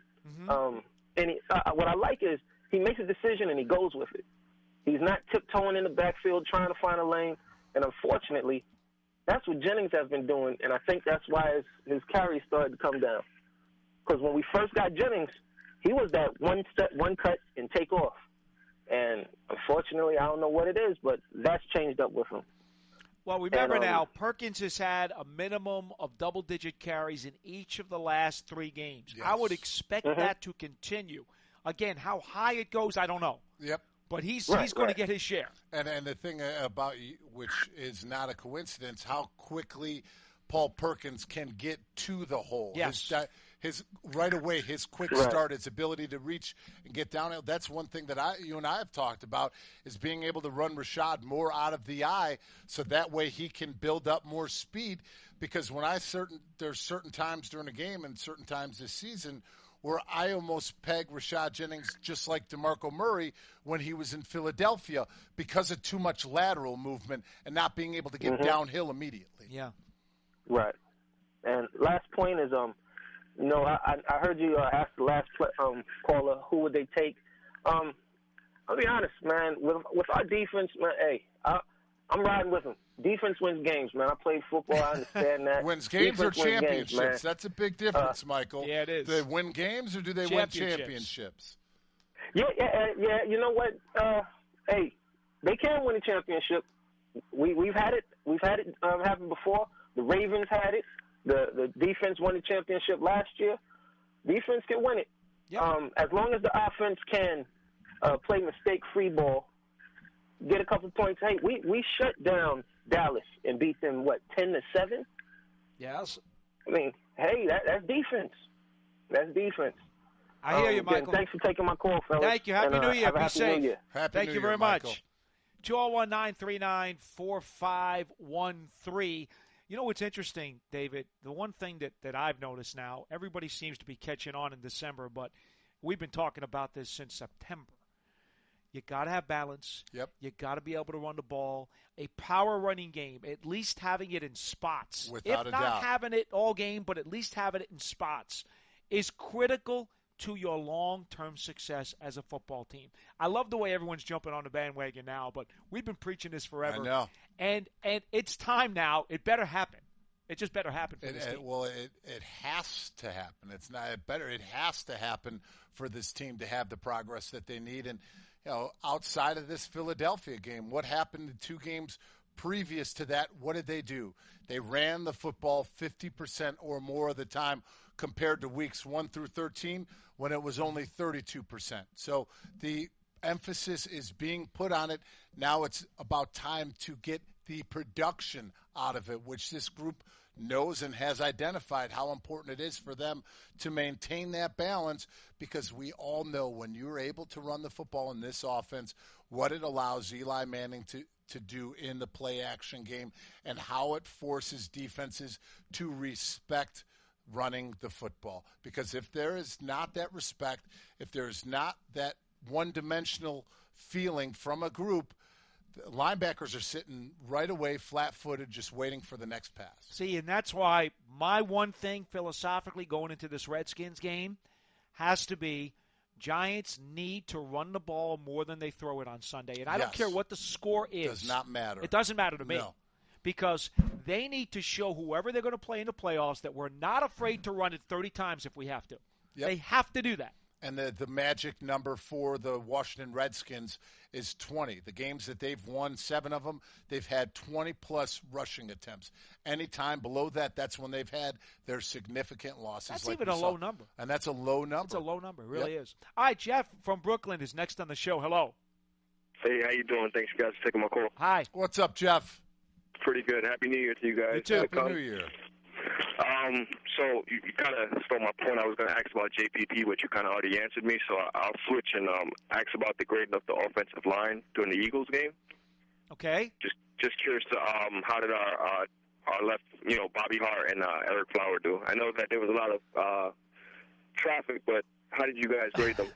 What I like is he makes a decision and he goes with it. He's not tiptoeing in the backfield trying to find a lane. And unfortunately, that's what Jennings has been doing, and I think that's why his carries started to come down. Because when we first got Jennings, he was that one cut and take off. And unfortunately, I don't know what it is, but that's changed up with him. Well, remember now, Perkins has had a minimum of double-digit carries in each of the last 3 games. Yes. I would expect that to continue. Again, how high it goes, I don't know. Yep. But he's going to get his share. And the thing about, which is not a coincidence, how quickly Paul Perkins can get to the hole. Yes. His right away, his quick start, his ability to reach and get downhill. That's one thing that you and I have talked about, is being able to run Rashad more out of the eye, so that way he can build up more speed. Because there's certain times during a game and certain times this season where I almost peg Rashad Jennings just like DeMarco Murray when he was in Philadelphia, because of too much lateral movement and not being able to get downhill immediately. Yeah. Right. And last point is, I heard you ask the last caller, who would they take? I'll be honest, man. With our defense, man, hey, I'm riding with them. Defense wins games, man. I played football. I understand that. Wins games or championships? Games, that's a big difference, Michael. Yeah, it is. Do they win games or do they win championships? Yeah. You know what? Hey, they can win a championship. We've had it. We've had it happen before. The Ravens had it. The defense won the championship last year. Defense can win it. Yep. As long as the offense can play mistake-free ball, get a couple points. Hey, we shut down Dallas and beat them, 10-7? Yes. I mean, hey, that's defense. That's defense. I hear you, Michael. Thanks for taking my call, fellas. Thank you. Happy New Year. Be safe. Thank you very much. 201-939-4513. You know what's interesting, David? The one thing that I've noticed now, everybody seems to be catching on in December, but we've been talking about this since September. You got to have balance. Yep. You got to be able to run the ball. A power running game, at least having it in spots. Without a doubt. If not having it all game, but at least having it in spots, is critical to your long-term success as a football team. I love the way everyone's jumping on the bandwagon now, but we've been preaching this forever. I know. And it's time now. It better happen. It just better happen for this team. Well, it has to happen. It's not better. It has to happen for this team to have the progress that they need. And outside of this Philadelphia game, what happened in 2 games previous to that? What did they do? They ran the football 50% or more of the time compared to weeks 1 through 13 when it was only 32%. So the emphasis is being put on it. Now it's about time to get the production out of it, which this group knows and has identified how important it is for them to maintain that balance, because we all know when you're able to run the football in this offense, what it allows Eli Manning to do in the play-action game and how it forces defenses to respect running the football. Because if there is not that respect, if there is not that one-dimensional feeling from a group, the linebackers are sitting right away, flat-footed, just waiting for the next pass. See, and that's why my one thing philosophically going into this Redskins game has to be Giants need to run the ball more than they throw it on Sunday. And I don't care what the score is. It does not matter. It doesn't matter to me. No. Because they need to show whoever they're going to play in the playoffs that we're not afraid to run it 30 times if we have to. Yep. They have to do that. And the magic number for the Washington Redskins is 20. The games that they've won, 7 of them, they've had 20-plus rushing attempts. Anytime below that, that's when they've had their significant losses. That's like even a low number. And that's a low number. It's a low number. It really is. All right, Jeff from Brooklyn is next on the show. Hello. Hey, how you doing? Thanks, you guys, for taking my call. Hi. What's up, Jeff? Pretty good. Happy New Year to you guys. You too. Happy New Year. So you kind of stole my point. I was going to ask about JPP, which you kind of already answered me. So I'll switch and ask about the grading of the offensive line during the Eagles game. Okay. Just curious to how did our left, Bobby Hart and Eric Flower do? I know that there was a lot of traffic, but how did you guys grade them?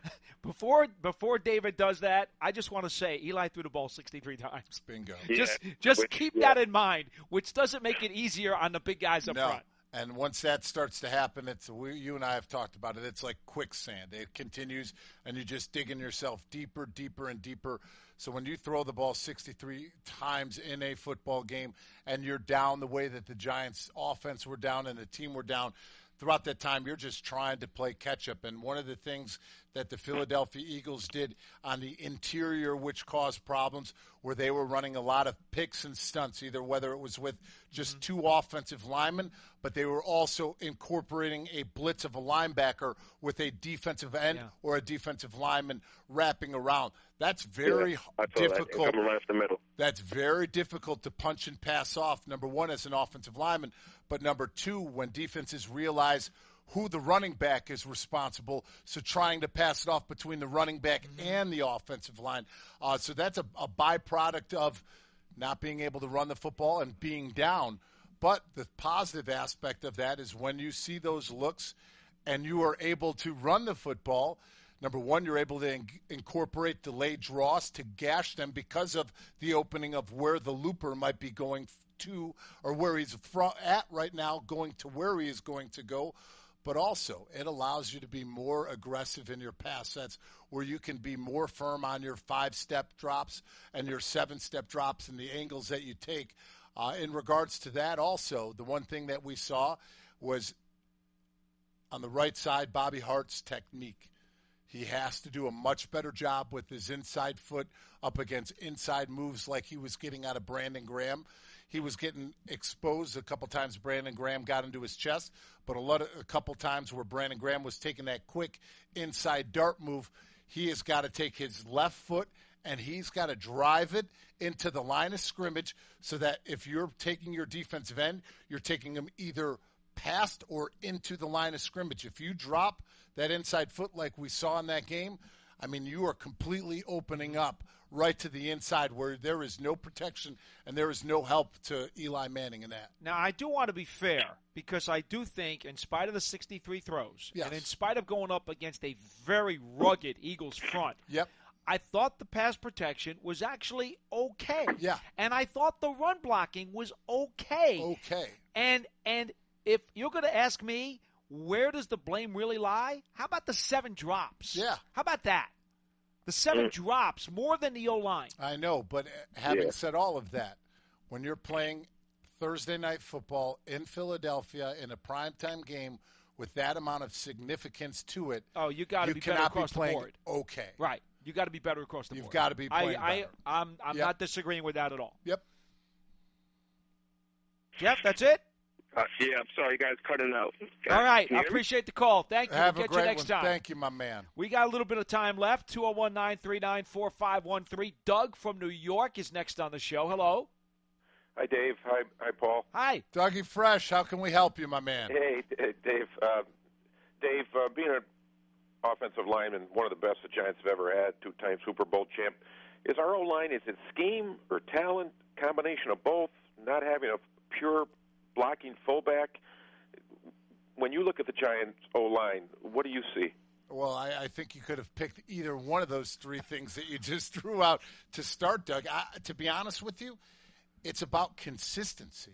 Before David does that, I just want to say Eli threw the ball 63 times. Bingo. Yeah, just keep that in mind, which doesn't make it easier on the big guys up front. And once that starts to happen, you and I have talked about it. It's like quicksand. It continues, and you're just digging yourself deeper, deeper, and deeper. So when you throw the ball 63 times in a football game and you're down the way that the Giants' offense were down and the team were down, throughout that time, you're just trying to play catch-up. And one of the things that the Philadelphia Eagles did on the interior, which caused problems, where they were running a lot of picks and stunts, whether it was with just 2 offensive linemen, but they were also incorporating a blitz of a linebacker with a defensive end or a defensive lineman wrapping around. That's very difficult. Coming right up the middle. That's very difficult to punch and pass off, number one, as an offensive lineman, but number 2, when defenses realize who the running back is responsible, so trying to pass it off between the running back and the offensive line. So that's a byproduct of not being able to run the football and being down. But the positive aspect of that is when you see those looks and you are able to run the football, number one, you're able to incorporate delayed draws to gash them because of the opening of where the looper might be going to, or where he's at right now, going to where he is going to go. But also, it allows you to be more aggressive in your pass sets, where you can be more firm on your 5-step drops and your 7-step drops and the angles that you take. In regards to that also, the one thing that we saw was on the right side, Bobby Hart's technique. He has to do a much better job with his inside foot up against inside moves like he was getting out of Brandon Graham. He was getting exposed a couple times. Brandon Graham got into his chest, but a couple times where Brandon Graham was taking that quick inside dart move, he has got to take his left foot and he's got to drive it into the line of scrimmage, so that if you're taking your defensive end, you're taking them either past or into the line of scrimmage. If you drop that inside foot like we saw in that game, I mean, you are completely opening up right to the inside where there is no protection and there is no help to Eli Manning in that. Now, I do want to be fair, because I do think, in spite of the 63 throws, and in spite of going up against a very rugged Eagles front, I thought the pass protection was actually okay. Yeah. And I thought the run blocking was okay. Okay. And if you're going to ask me, where does the blame really lie? How about the 7 drops? Yeah. How about that? The 7 drops, more than the O-line. I know, but having said all of that, when you're playing Thursday night football in Philadelphia in a primetime game with that amount of significance to it, you got to be better cannot across be playing the board. Okay. Right. You got to be better across the board. You've got to be playing better. I'm not disagreeing with that at all. Yep. Jeff, that's it? Yeah, I'm sorry, you guys cutting out. All right, I appreciate the call. Thank you. Have We'll a get great you next one. time. Thank you, my man. We got a little bit of time left. 201-939-4513. Doug from New York is next on the show. Hello. Hi, Dave. Hi, Paul. Hi. Dougie Fresh, how can we help you, my man? Hey, Dave. Dave, being an offensive lineman, one of the best the Giants have ever had, 2-time Super Bowl champ, is our O-line, is it scheme or talent, combination of both, not having a pure blocking fullback? When you look at the Giants' O-line, what do you see? Well, I think you could have picked either one of those three things that you just threw out to start, Doug. To be honest with you, it's about consistency.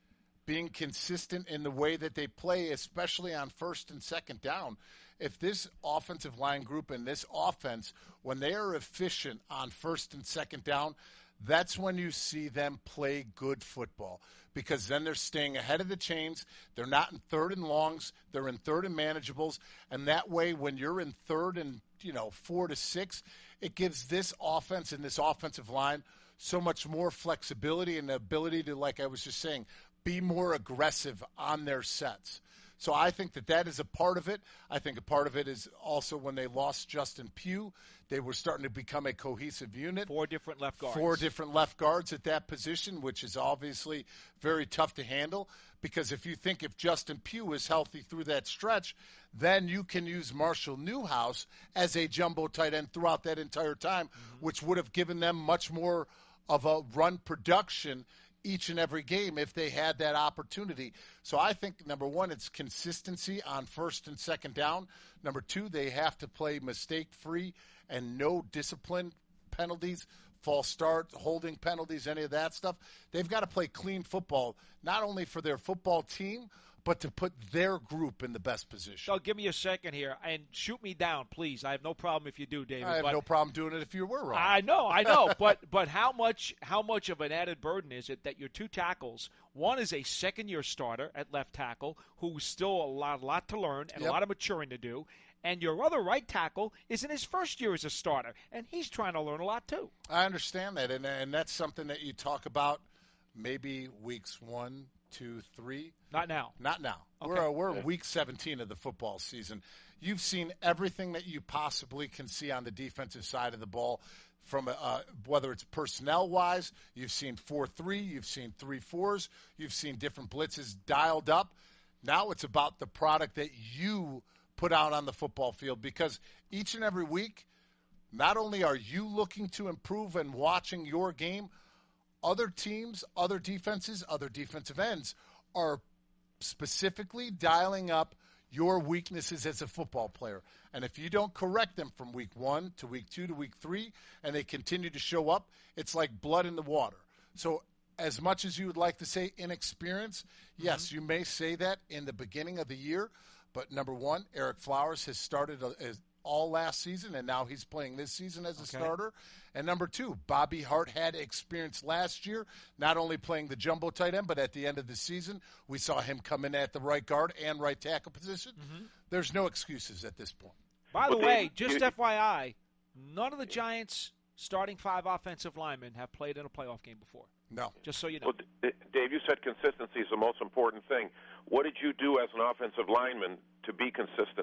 Being consistent in the way that they play, especially on first and second down. If this offensive line group and this offense, when they are efficient on first and second down, that's when you see them play good football, because then they're staying ahead of the chains. They're not in third and longs. They're in third and manageables. And that way, when you're in third and, 4 to 6, it gives this offense and this offensive line so much more flexibility and the ability to, like I was just saying, be more aggressive on their sets. So I think that is a part of it. I think a part of it is also when they lost Justin Pugh, they were starting to become a cohesive unit. 4 different left guards. 4 different left guards at that position, which is obviously very tough to handle, because if Justin Pugh is healthy through that stretch, then you can use Marshall Newhouse as a jumbo tight end throughout that entire time, which would have given them much more of a run production each and every game if they had that opportunity. So I think, number one, it's consistency on first and second down. Number two, they have to play mistake-free and no discipline penalties, false start, holding penalties, any of that stuff. They've got to play clean football, not only for their football team, but to put their group in the best position. So give me a second here and shoot me down, please. I have no problem if you do, David. I have no problem doing it if you were wrong. I know. but how much of an added burden is it that your 2 tackles, one is a second-year starter at left tackle who's still a lot to learn and a lot of maturing to do, and your other right tackle is in his first year as a starter, and he's trying to learn a lot too. I understand that, and that's something that you talk about maybe weeks 1, 2, 3. Not now. Okay. We're week 17 of the football season. You've seen everything that you possibly can see on the defensive side of the ball, from whether it's personnel-wise. You've seen 4-3. You've seen 3-4s. You've seen different blitzes dialed up. Now it's about the product that you put out on the football field, because each and every week, not only are you looking to improve and watching your game, other teams, other defenses, other defensive ends are specifically dialing up your weaknesses as a football player. And if you don't correct them from week 1 to week 2 to week 3, and they continue to show up, it's like blood in the water. So as much as you would like to say inexperience, yes, you may say that in the beginning of the year. But number one, Eric Flowers has started all last season, and now he's playing this season as a starter. And number two, Bobby Hart had experience last year, not only playing the jumbo tight end, but at the end of the season, we saw him come in at the right guard and right tackle position. There's no excuses at this point. By the way, just FYI, none of the Giants' starting 5 offensive linemen have played in a playoff game before. No. Just so you know. Well, Dave, you said consistency is the most important thing. What did you do as an offensive lineman to be consistent?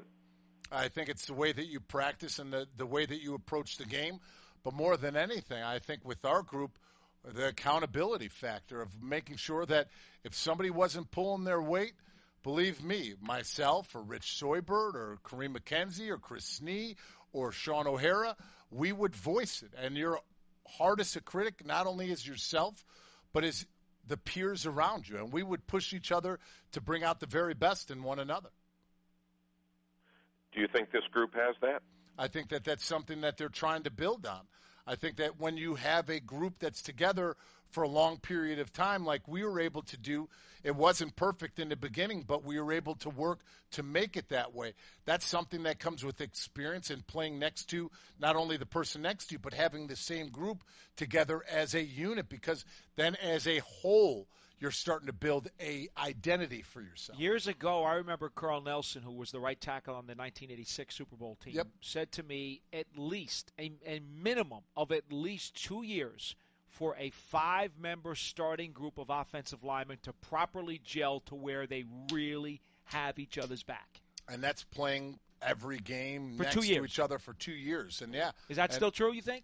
I think it's the way that you practice and the way that you approach the game. But more than anything, I think with our group, the accountability factor of making sure that if somebody wasn't pulling their weight, believe me, myself or Rich Soybert or Kareem McKenzie or Chris Snee or Sean O'Hara, we would voice it. And your hardest critic not only is yourself, but is the peers around you. And we would push each other to bring out the very best in one another. Do you think this group has that? I think that that's something that they're trying to build on. I think that when you have a group that's together for a long period of time, like we were able to do, it wasn't perfect in the beginning, but we were able to work to make it that way. That's something that comes with experience and playing next to not only the person next to you, but having the same group together as a unit, because then as a whole, you're starting to build a identity for yourself. Years ago, I remember Carl Nelson, who was the right tackle on the 1986 Super Bowl team, said to me at least a minimum of at least 2 years for a 5-member starting group of offensive linemen to properly gel to where they really have each other's back. And that's playing every game for next 2 years. to each other for 2 years. And is that still true, you think?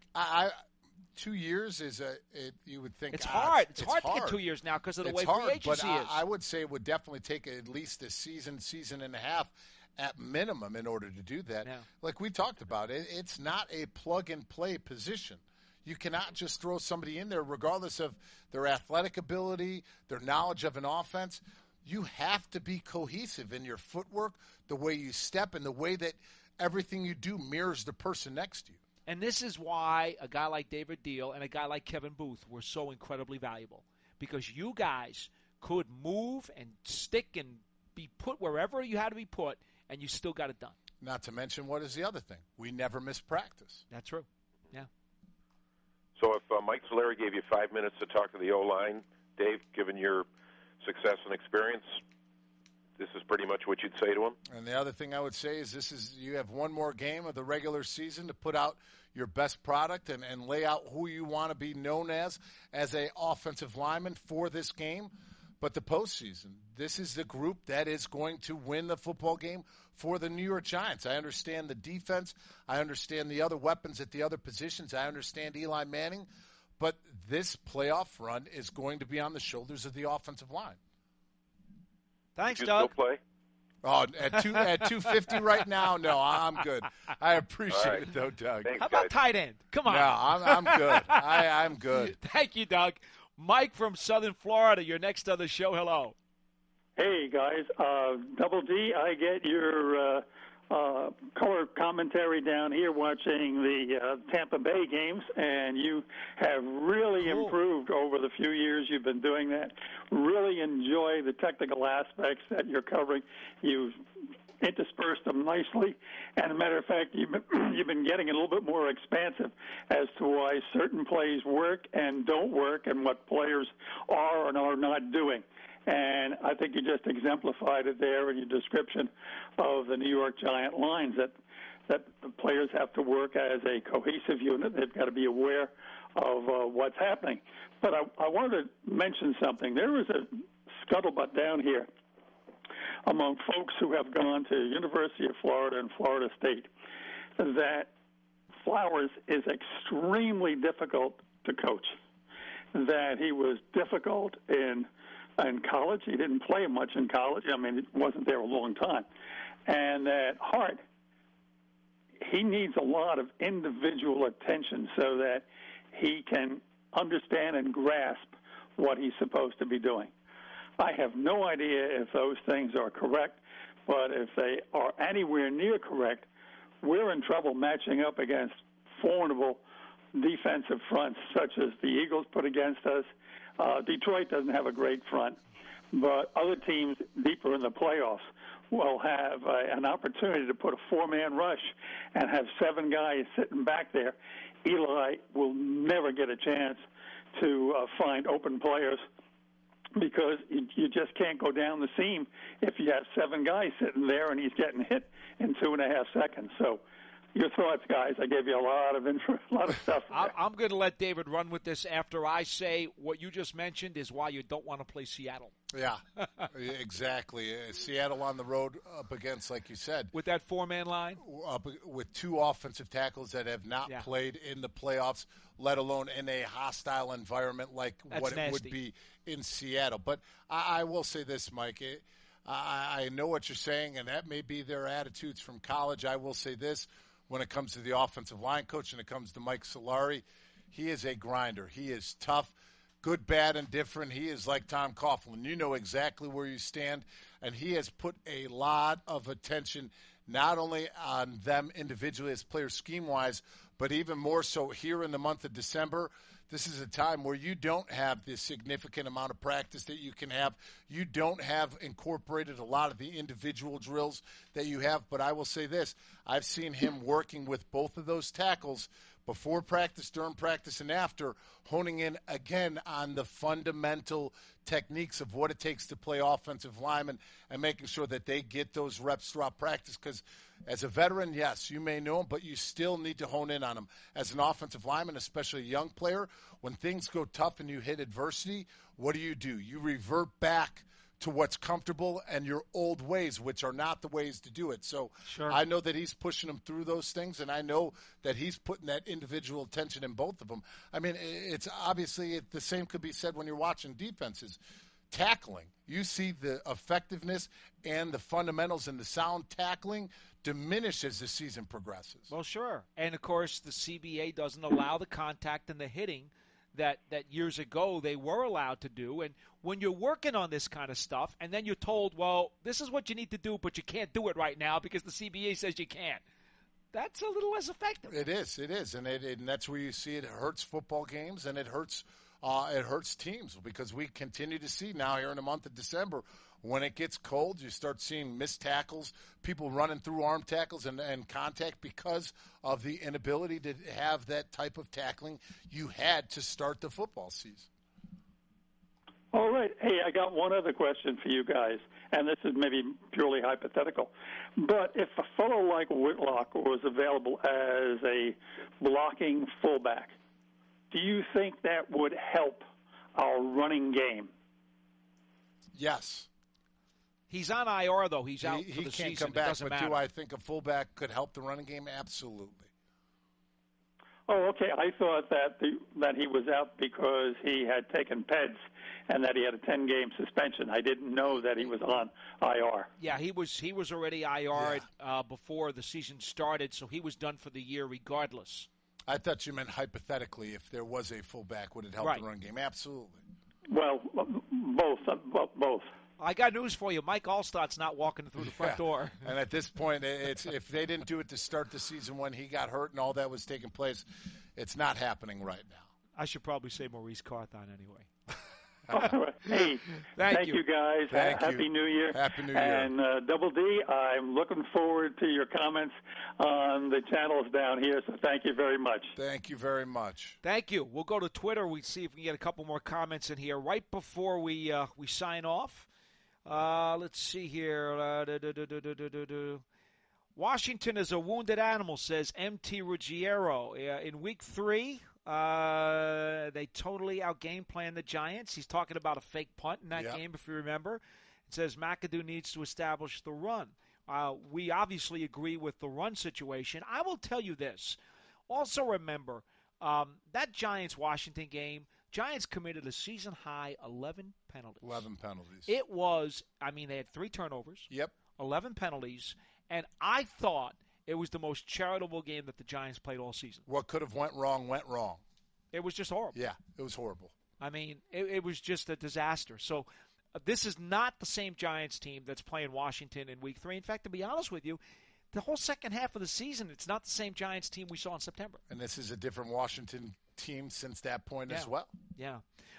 2 years is you would think it's hard. It's hard to get 2 years years now because of the way hard, free agency but is. I would say it would definitely take at least a season and a half at minimum in order to do that. Yeah. Like we talked about, it's not a plug-and-play position. You cannot just throw somebody in there regardless of their athletic ability, their knowledge of an offense. You have to be cohesive in your footwork, the way you step, and the way that everything you do mirrors the person next to you. And this is why a guy like David Deal and a guy like Kevin Booth were so incredibly valuable, because you guys could move and stick and be put wherever you had to be put, and you still got it done. Not to mention, what is the other thing? We never miss practice. That's true. Yeah. So if Mike Solari gave you 5 minutes to talk to the O-line, Dave, given your success and experience, this is pretty much what you'd say to him? And the other thing I would say is you have one more game of the regular season to put out your best product and lay out who you want to be known as a offensive lineman for this game. But the postseason, this is the group that is going to win the football game for the New York Giants. I understand the defense. I understand the other weapons at the other positions. I understand Eli Manning. But this playoff run is going to be on the shoulders of the offensive line. Thanks, you Doug. Still play? Oh, at 250 right now? No, I'm good. I appreciate it, though, Doug. Thanks, How about guys. tight end? Come on. No, I'm good. I'm good. Thank you, Doug. Mike from Southern Florida, you're next on the show. Hello. Hey, guys. Double D, I get your color commentary down here watching the Tampa Bay games, and you have really improved over the few years you've been doing that. Really enjoy the technical aspects that you're covering. You've interspersed them nicely, and as a matter of fact, you've been getting a little bit more expansive as to why certain plays work and don't work and what players are and are not doing. And I think you just exemplified it there in your description of the New York Giant lines, that the players have to work as a cohesive unit. They've got to be aware of what's happening. But I wanted to mention something. There is a scuttlebutt down here among folks who have gone to University of Florida and Florida State that Flowers is extremely difficult to coach, that he was difficult in college. He didn't play much in college. I mean, he wasn't there a long time. And that Hart, he needs a lot of individual attention so that he can understand and grasp what he's supposed to be doing. I have no idea if those things are correct, but if they are anywhere near correct, we're in trouble matching up against formidable defensive fronts such as the Eagles put against us. Detroit doesn't have a great front, but other teams deeper in the playoffs will have an opportunity to put a four-man rush and have 7 guys sitting back there. Eli will never get a chance to find open players because you just can't go down the seam if you have 7 guys sitting there and he's getting hit in 2.5 seconds. So your thoughts, guys. I gave you a lot of stuff. I'm going to let David run with this after I say what you just mentioned is why you don't want to play Seattle. Yeah, exactly. Seattle on the road up against, like you said. With that 4-man line? With 2 offensive tackles that have not played in the playoffs, let alone in a hostile environment like what it would be in Seattle. But I will say this, Mike. I know what you're saying, and that may be their attitudes from college. I will say this. When it comes to the offensive line coach and it comes to Mike Solari, he is a grinder. He is tough, good, bad, and different. He is like Tom Coughlin. You know exactly where you stand, and he has put a lot of attention not only on them individually as players scheme-wise, but even more so here in the month of December. This is a time where you don't have the significant amount of practice that you can have. You don't have incorporated a lot of the individual drills that you have. But I will say this. I've seen him working with both of those tackles before practice, during practice, and after, honing in again on the fundamental techniques of what it takes to play offensive lineman and making sure that they get those reps throughout practice. Because as a veteran, yes, you may know them, but you still need to hone in on them. As an offensive lineman, especially a young player, when things go tough and you hit adversity, what do? You revert back to what's comfortable and your old ways, which are not the ways to do it. So sure. I know that he's pushing them through those things, and I know that he's putting that individual attention in both of them. I mean, it's obviously the same could be said when you're watching defenses. Tackling, you see the effectiveness and the fundamentals and the sound tackling diminish as the season progresses. Well, sure. And, of course, the CBA doesn't allow the contact and the hitting that years ago they were allowed to do. And when you're working on this kind of stuff and then you're told, well, this is what you need to do, but you can't do it right now because the CBA says you can't, that's a little less effective. It is. And that's where you see it hurts football games and it hurts teams, because we continue to see now here in the month of December, when it gets cold, you start seeing missed tackles, people running through arm tackles and contact because of the inability to have that type of tackling you had to start the football season. All right. Hey, I got one other question for you guys, and this is maybe purely hypothetical. But if a fellow like Whitlock was available as a blocking fullback, do you think that would help our running game? Yes. He's on IR, though. He's out for the season. He can't come back, but matter. do I think a fullback could help the running game? Absolutely. Oh, okay. I thought that he was out because he had taken PEDS and that he had a 10-game suspension. I didn't know that he was on IR. Yeah, he was already IR'd before the season started, so he was done for the year regardless. I thought you meant hypothetically if there was a fullback, would it help the run game? Absolutely. Well, both. I got news for you. Mike Allstott's not walking through the front door. And at this point, it's if they didn't do it to start the season when he got hurt and all that was taking place, it's not happening right now. I should probably say Maurice Carthon anyway. Hey, thank you guys. Happy New Year. Happy New Year. And Double D, I'm looking forward to your comments on the channels down here, so thank you very much. Thank you very much. Thank you. We'll go to Twitter. We see if we can get a couple more comments in here right before we sign off. Let's see here. Washington is a wounded animal, says MT Ruggiero. In week 3, they totally out-game planned the Giants. He's talking about a fake punt in that game, if you remember. It says McAdoo needs to establish the run. We obviously agree with the run situation. I will tell you this. Also remember, that Giants-Washington game, Giants committed a season-high 11 penalties. 11 penalties. It was, they had 3 turnovers. Yep. 11 penalties. And I thought it was the most charitable game that the Giants played all season. What could have went wrong. It was just horrible. Yeah, it was horrible. It was just a disaster. So this is not the same Giants team that's playing Washington in week 3. In fact, to be honest with you, the whole second half of the season, it's not the same Giants team we saw in September. And this is a different Washington team since that point as well. Yeah.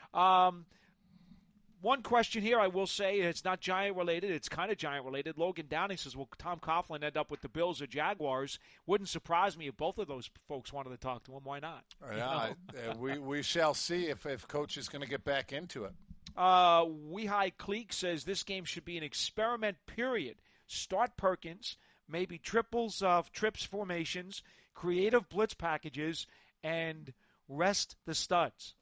One question here, I will say, it's not Giant-related. It's kind of Giant-related. Logan Downing says, will Tom Coughlin end up with the Bills or Jaguars? Wouldn't surprise me if both of those folks wanted to talk to him. Why not? We shall see if Coach is going to get back into it. Weehai Cleek says this game should be an experiment, period. Start Perkins, maybe triples of trips formations, creative blitz packages, and rest the studs.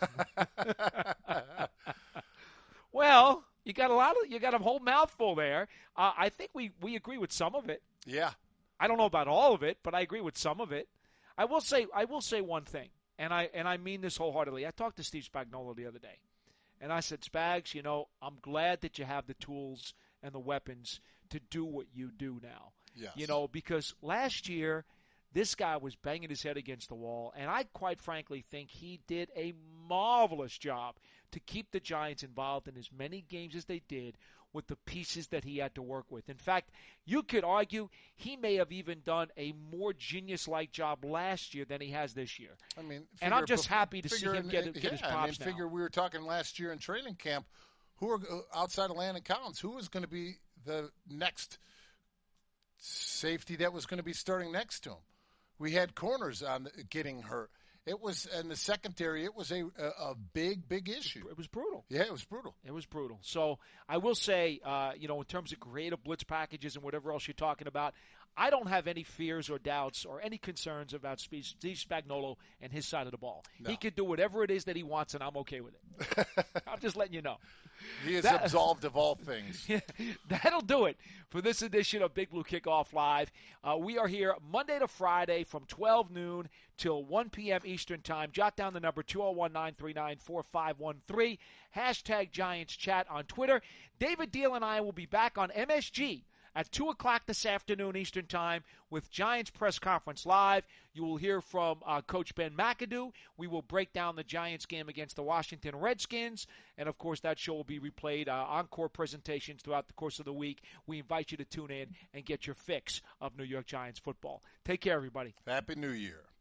Well, you got a whole mouthful there. I think we agree with some of it. Yeah. I don't know about all of it, but I agree with some of it. I will say one thing, and I mean this wholeheartedly. I talked to Steve Spagnuolo the other day, and I said, Spags, I'm glad that you have the tools and the weapons to do what you do now. Yes. Because last year this guy was banging his head against the wall, and I quite frankly think he did a marvelous job to keep the Giants involved in as many games as they did with the pieces that he had to work with. In fact, you could argue he may have even done a more genius-like job last year than he has this year. And I'm just happy to see him get his props now. Figure we were talking last year in training camp, who are outside of Landon Collins, who was going to be the next safety that was going to be starting next to him. We had corners on getting hurt. It was in the secondary. It was a big issue. It was brutal. Yeah, it was brutal. It was brutal. So I will say, in terms of creative blitz packages and whatever else you're talking about, I don't have any fears or doubts or any concerns about Steve Spagnuolo and his side of the ball. No. He can do whatever it is that he wants, and I'm okay with it. I'm just letting you know. He is absolved of all things. That'll do it for this edition of Big Blue Kickoff Live. We are here Monday to Friday from 12 noon till 1 p.m. Eastern Time. Jot down the number 201-939-4513. Hashtag Giants Chat on Twitter. David Deal and I will be back on MSG at 2 o'clock this afternoon Eastern Time with Giants Press Conference Live. You will hear from Coach Ben McAdoo. We will break down the Giants game against the Washington Redskins. And, of course, that show will be replayed, encore presentations throughout the course of the week. We invite you to tune in and get your fix of New York Giants football. Take care, everybody. Happy New Year.